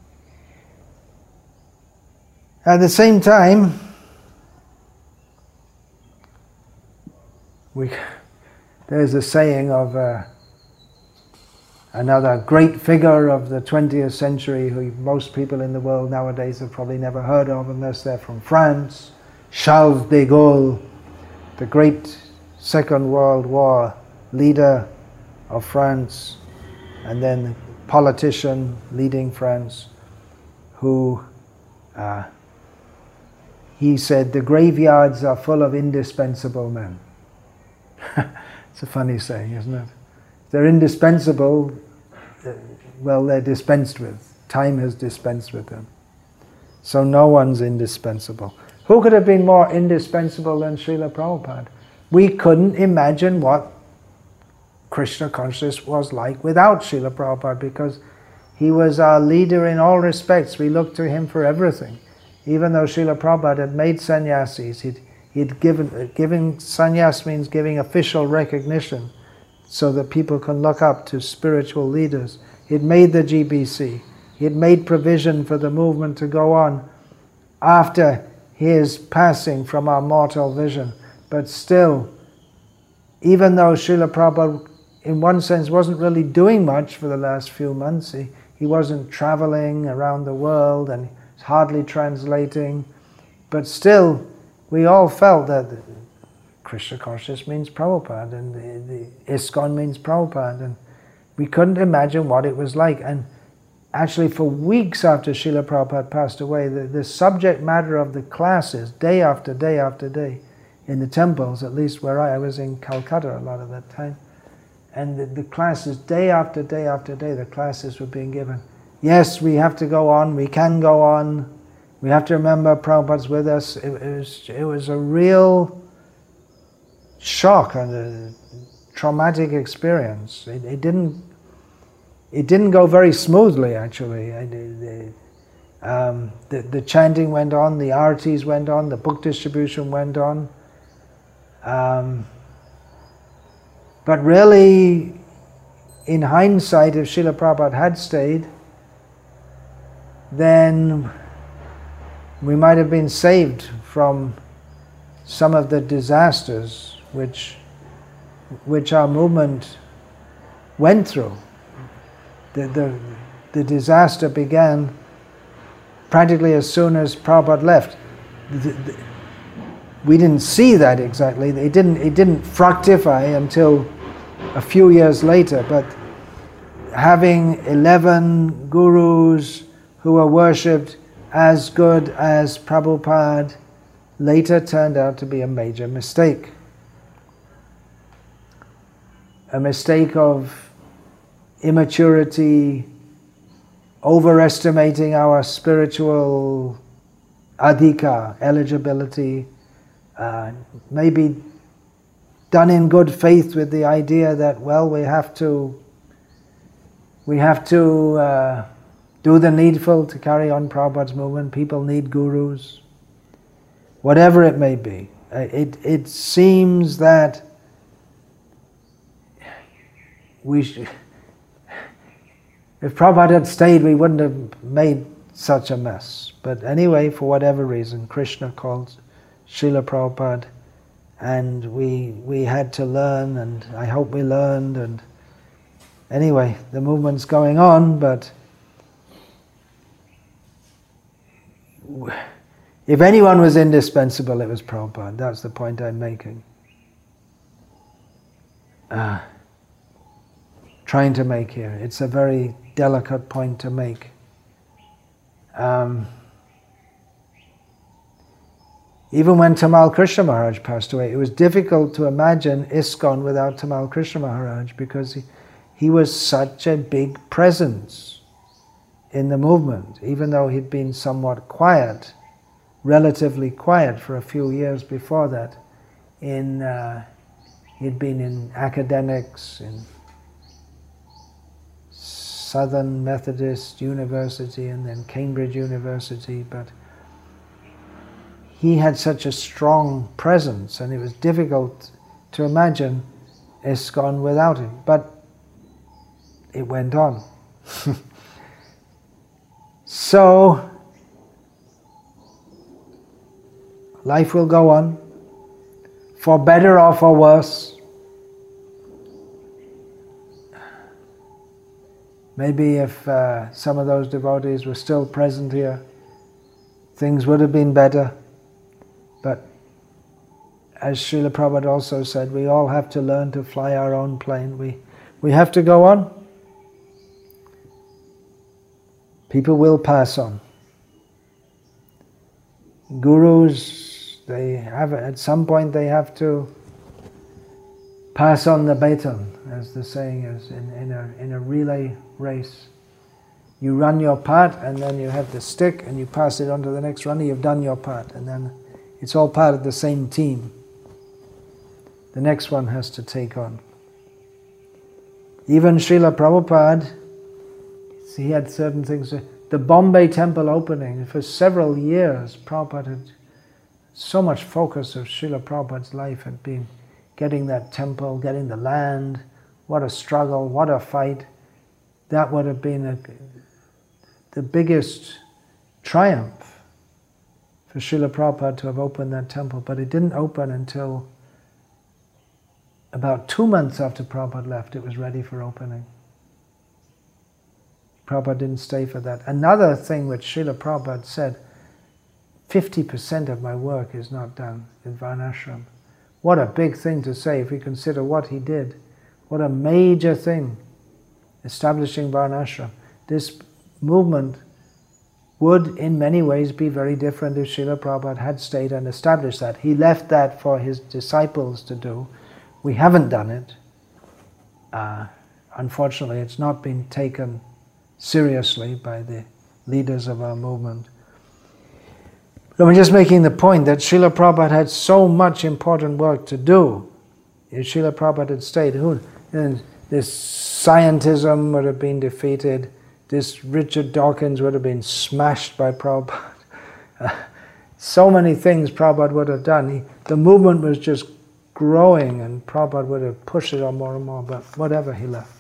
At the same time, we, there's a saying of uh, another great figure of the twentieth century who most people in the world nowadays have probably never heard of unless they're from France, Charles de Gaulle, the great Second World War leader of France, and then politician leading France, who uh, he said, the graveyards are full of indispensable men. It's a funny saying, isn't it? They're indispensable, uh, well, they're dispensed with. Time has dispensed with them. So no one's indispensable. Who could have been more indispensable than Srila Prabhupada? We couldn't imagine what Krishna consciousness was like without Srila Prabhupada, because he was our leader in all respects. We looked to him for everything. Even though Srila Prabhupada had made sannyasis, he'd, he'd given, giving sannyas means giving official recognition so that people can look up to spiritual leaders. He'd made the G B C. He'd made provision for the movement to go on after his passing from our mortal vision. But still, even though Srila Prabhupada in one sense wasn't really doing much for the last few months, he, he wasn't traveling around the world and hardly translating, but still we all felt that Krishna consciousness means Prabhupada, and the, the ISKCON means Prabhupada, and we couldn't imagine what it was like. And actually for weeks after Srila Prabhupada passed away, the, the subject matter of the classes, day after day after day, in the temples, at least where I, I was in Calcutta a lot of that time, and the, the classes, day after day after day, the classes were being given. Yes, we have to go on, we can go on, we have to remember Prabhupada's with us. It, it, was, it was a real shock and a traumatic experience. It, it didn't it didn't go very smoothly, actually. I, the, um, the, the chanting went on, the artis went on, the book distribution went on. Um, but really, in hindsight, if Srila Prabhupada had stayed, then we might have been saved from some of the disasters which which our movement went through. The, the, the disaster began practically as soon as Prabhupada left. The, the, we didn't see that exactly. It didn't, it didn't fructify until a few years later, but having eleven gurus who were worshipped as good as Prabhupada later turned out to be a major mistake. A mistake of immaturity, overestimating our spiritual adhika, eligibility, uh, maybe done in good faith with the idea that, well, we have to we have to uh, do the needful to carry on Prabhupada's movement. People need gurus, whatever it may be. It, it seems that we should, if Prabhupada had stayed, we wouldn't have made such a mess. But anyway, for whatever reason, Krishna called Srila Prabhupada, and we we had to learn, and I hope we learned, and anyway, the movement's going on, but if anyone was indispensable, it was Prabhupada. That's the point I'm making. Uh, trying to make here. It's a very delicate point to make. Um, even when Tamal Krishna Maharaj passed away, it was difficult to imagine ISKCON without Tamal Krishna Maharaj, because he, he was such a big presence in the movement, even though he'd been somewhat quiet, relatively quiet for a few years before that. In uh, he'd been in academics, in Southern Methodist University and then Cambridge University, but he had such a strong presence, and it was difficult to imagine ISKCON without him. But it went on. So life will go on, for better or for worse. Maybe if uh, some of those devotees were still present here, things would have been better. But as Srila Prabhupada also said, we all have to learn to fly our own plane. We, we have to go on. People will pass on. Gurus, they have, at some point they have to pass on the baton, as the saying is, in, in, a, in a relay race. You run your part, and then you have the stick, and you pass it on to the next runner. You've done your part, and then it's all part of the same team. The next one has to take on. Even Srila Prabhupada, he had certain things. The Bombay temple opening, for several years, Prabhupada had, so much focus of Srila Prabhupada's life had been getting that temple, getting the land. What a struggle, what a fight. That would have been a, the biggest triumph for Srila Prabhupada to have opened that temple. But it didn't open until about two months after Prabhupada left. It was ready for opening. Prabhupada didn't stay for that. Another thing which Srila Prabhupada said, fifty percent of my work is not done in Varnashram. What a big thing to say if we consider what he did. What a major thing, establishing Varnashram. This movement would in many ways be very different if Srila Prabhupada had stayed and established that. He left that for his disciples to do. We haven't done it. Uh, unfortunately, it's not been taken seriously by the leaders of our movement. But I'm just making the point that Srila Prabhupada had so much important work to do. If Srila Prabhupada had stayed, who, this scientism would have been defeated, this Richard Dawkins would have been smashed by Prabhupada. Uh, so many things Prabhupada would have done. He, the movement was just growing, and Prabhupada would have pushed it on more and more, but whatever, he left.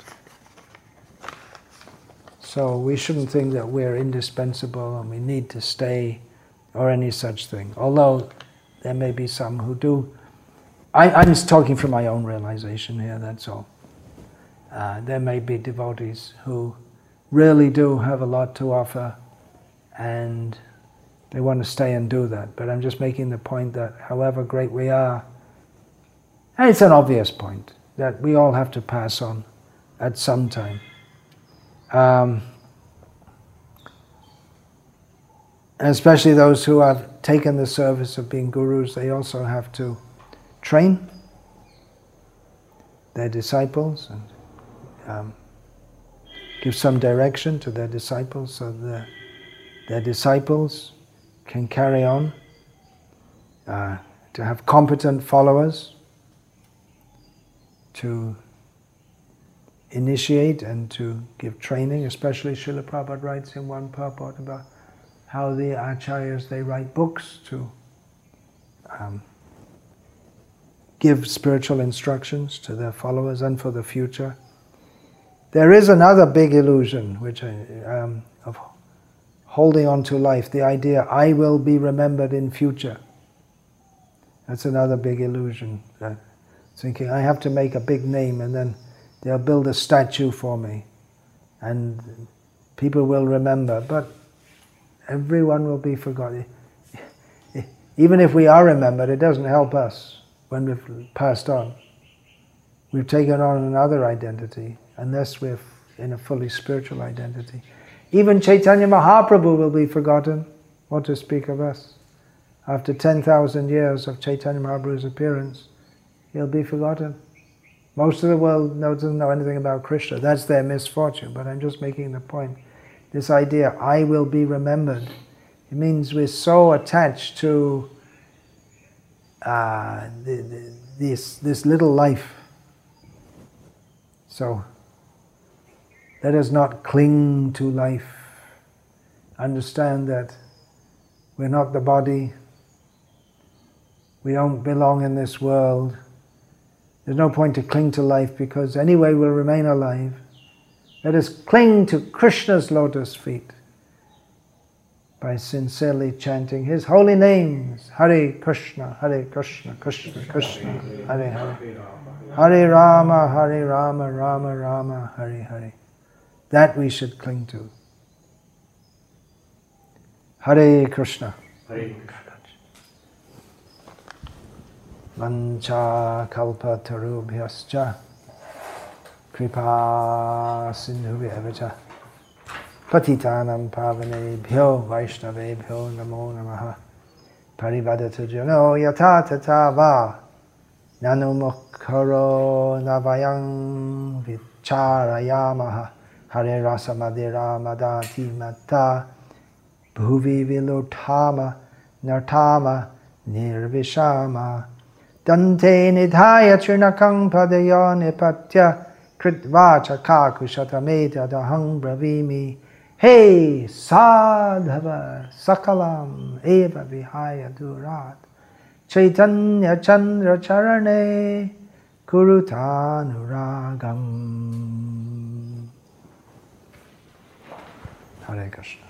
So we shouldn't think that we're indispensable and we need to stay or any such thing. Although there may be some who do. I, I'm just talking from my own realization here, that's all. Uh, there may be devotees who really do have a lot to offer and they want to stay and do that. But I'm just making the point that however great we are, and it's an obvious point, that we all have to pass on at some time. Um, and especially those who have taken the service of being gurus, they also have to train their disciples and um, give some direction to their disciples so that their disciples can carry on, uh, to have competent followers, to initiate and to give training, especially Srila Prabhupada writes in one purport about how the acharyas, they write books to um, give spiritual instructions to their followers and for the future. There is another big illusion which I, um, of holding on to life, the idea I will be remembered in future. That's another big illusion. Uh, thinking I have to make a big name and then they'll build a statue for me and people will remember, but everyone will be forgotten. Even if we are remembered, it doesn't help us when we've passed on. We've taken on another identity unless we're in a fully spiritual identity. Even Chaitanya Mahaprabhu will be forgotten, what to speak of us. After ten thousand years of Chaitanya Mahaprabhu's appearance, he'll be forgotten. Most of the world doesn't know anything about Krishna. That's their misfortune, but I'm just making the point. This idea, I will be remembered, it means we're so attached to uh, the, the, this, this little life. So, let us not cling to life. Understand that we're not the body. We don't belong in this world. There's no point to cling to life because anyway we'll remain alive. Let us cling to Krishna's lotus feet by sincerely chanting His holy names. Hare Krishna, Hare Krishna, Krishna Krishna, Hare Hare. Hare Rama, Hare Rama, Rama Rama, Hare Hare. That we should cling to. Hare Krishna. Hare Krishna. Mancha kalpa tarubhyascha kripa sindhubhyavacha patitanam pavanebhyo vaishnavebhyo namo namaha parivadata jano yata tata va nanumokkaro navayang vicharayamaha hare rasa madira madati mata bhuvi vilotama nartama nirvishama Dante nidhaya trinakang padaya nipatya kritvacha kakushatameta dahang bravimi Hey sadhava sakalam eva vihaya durat Chaitanya chandra charane kurutanuragam Hare Krishna.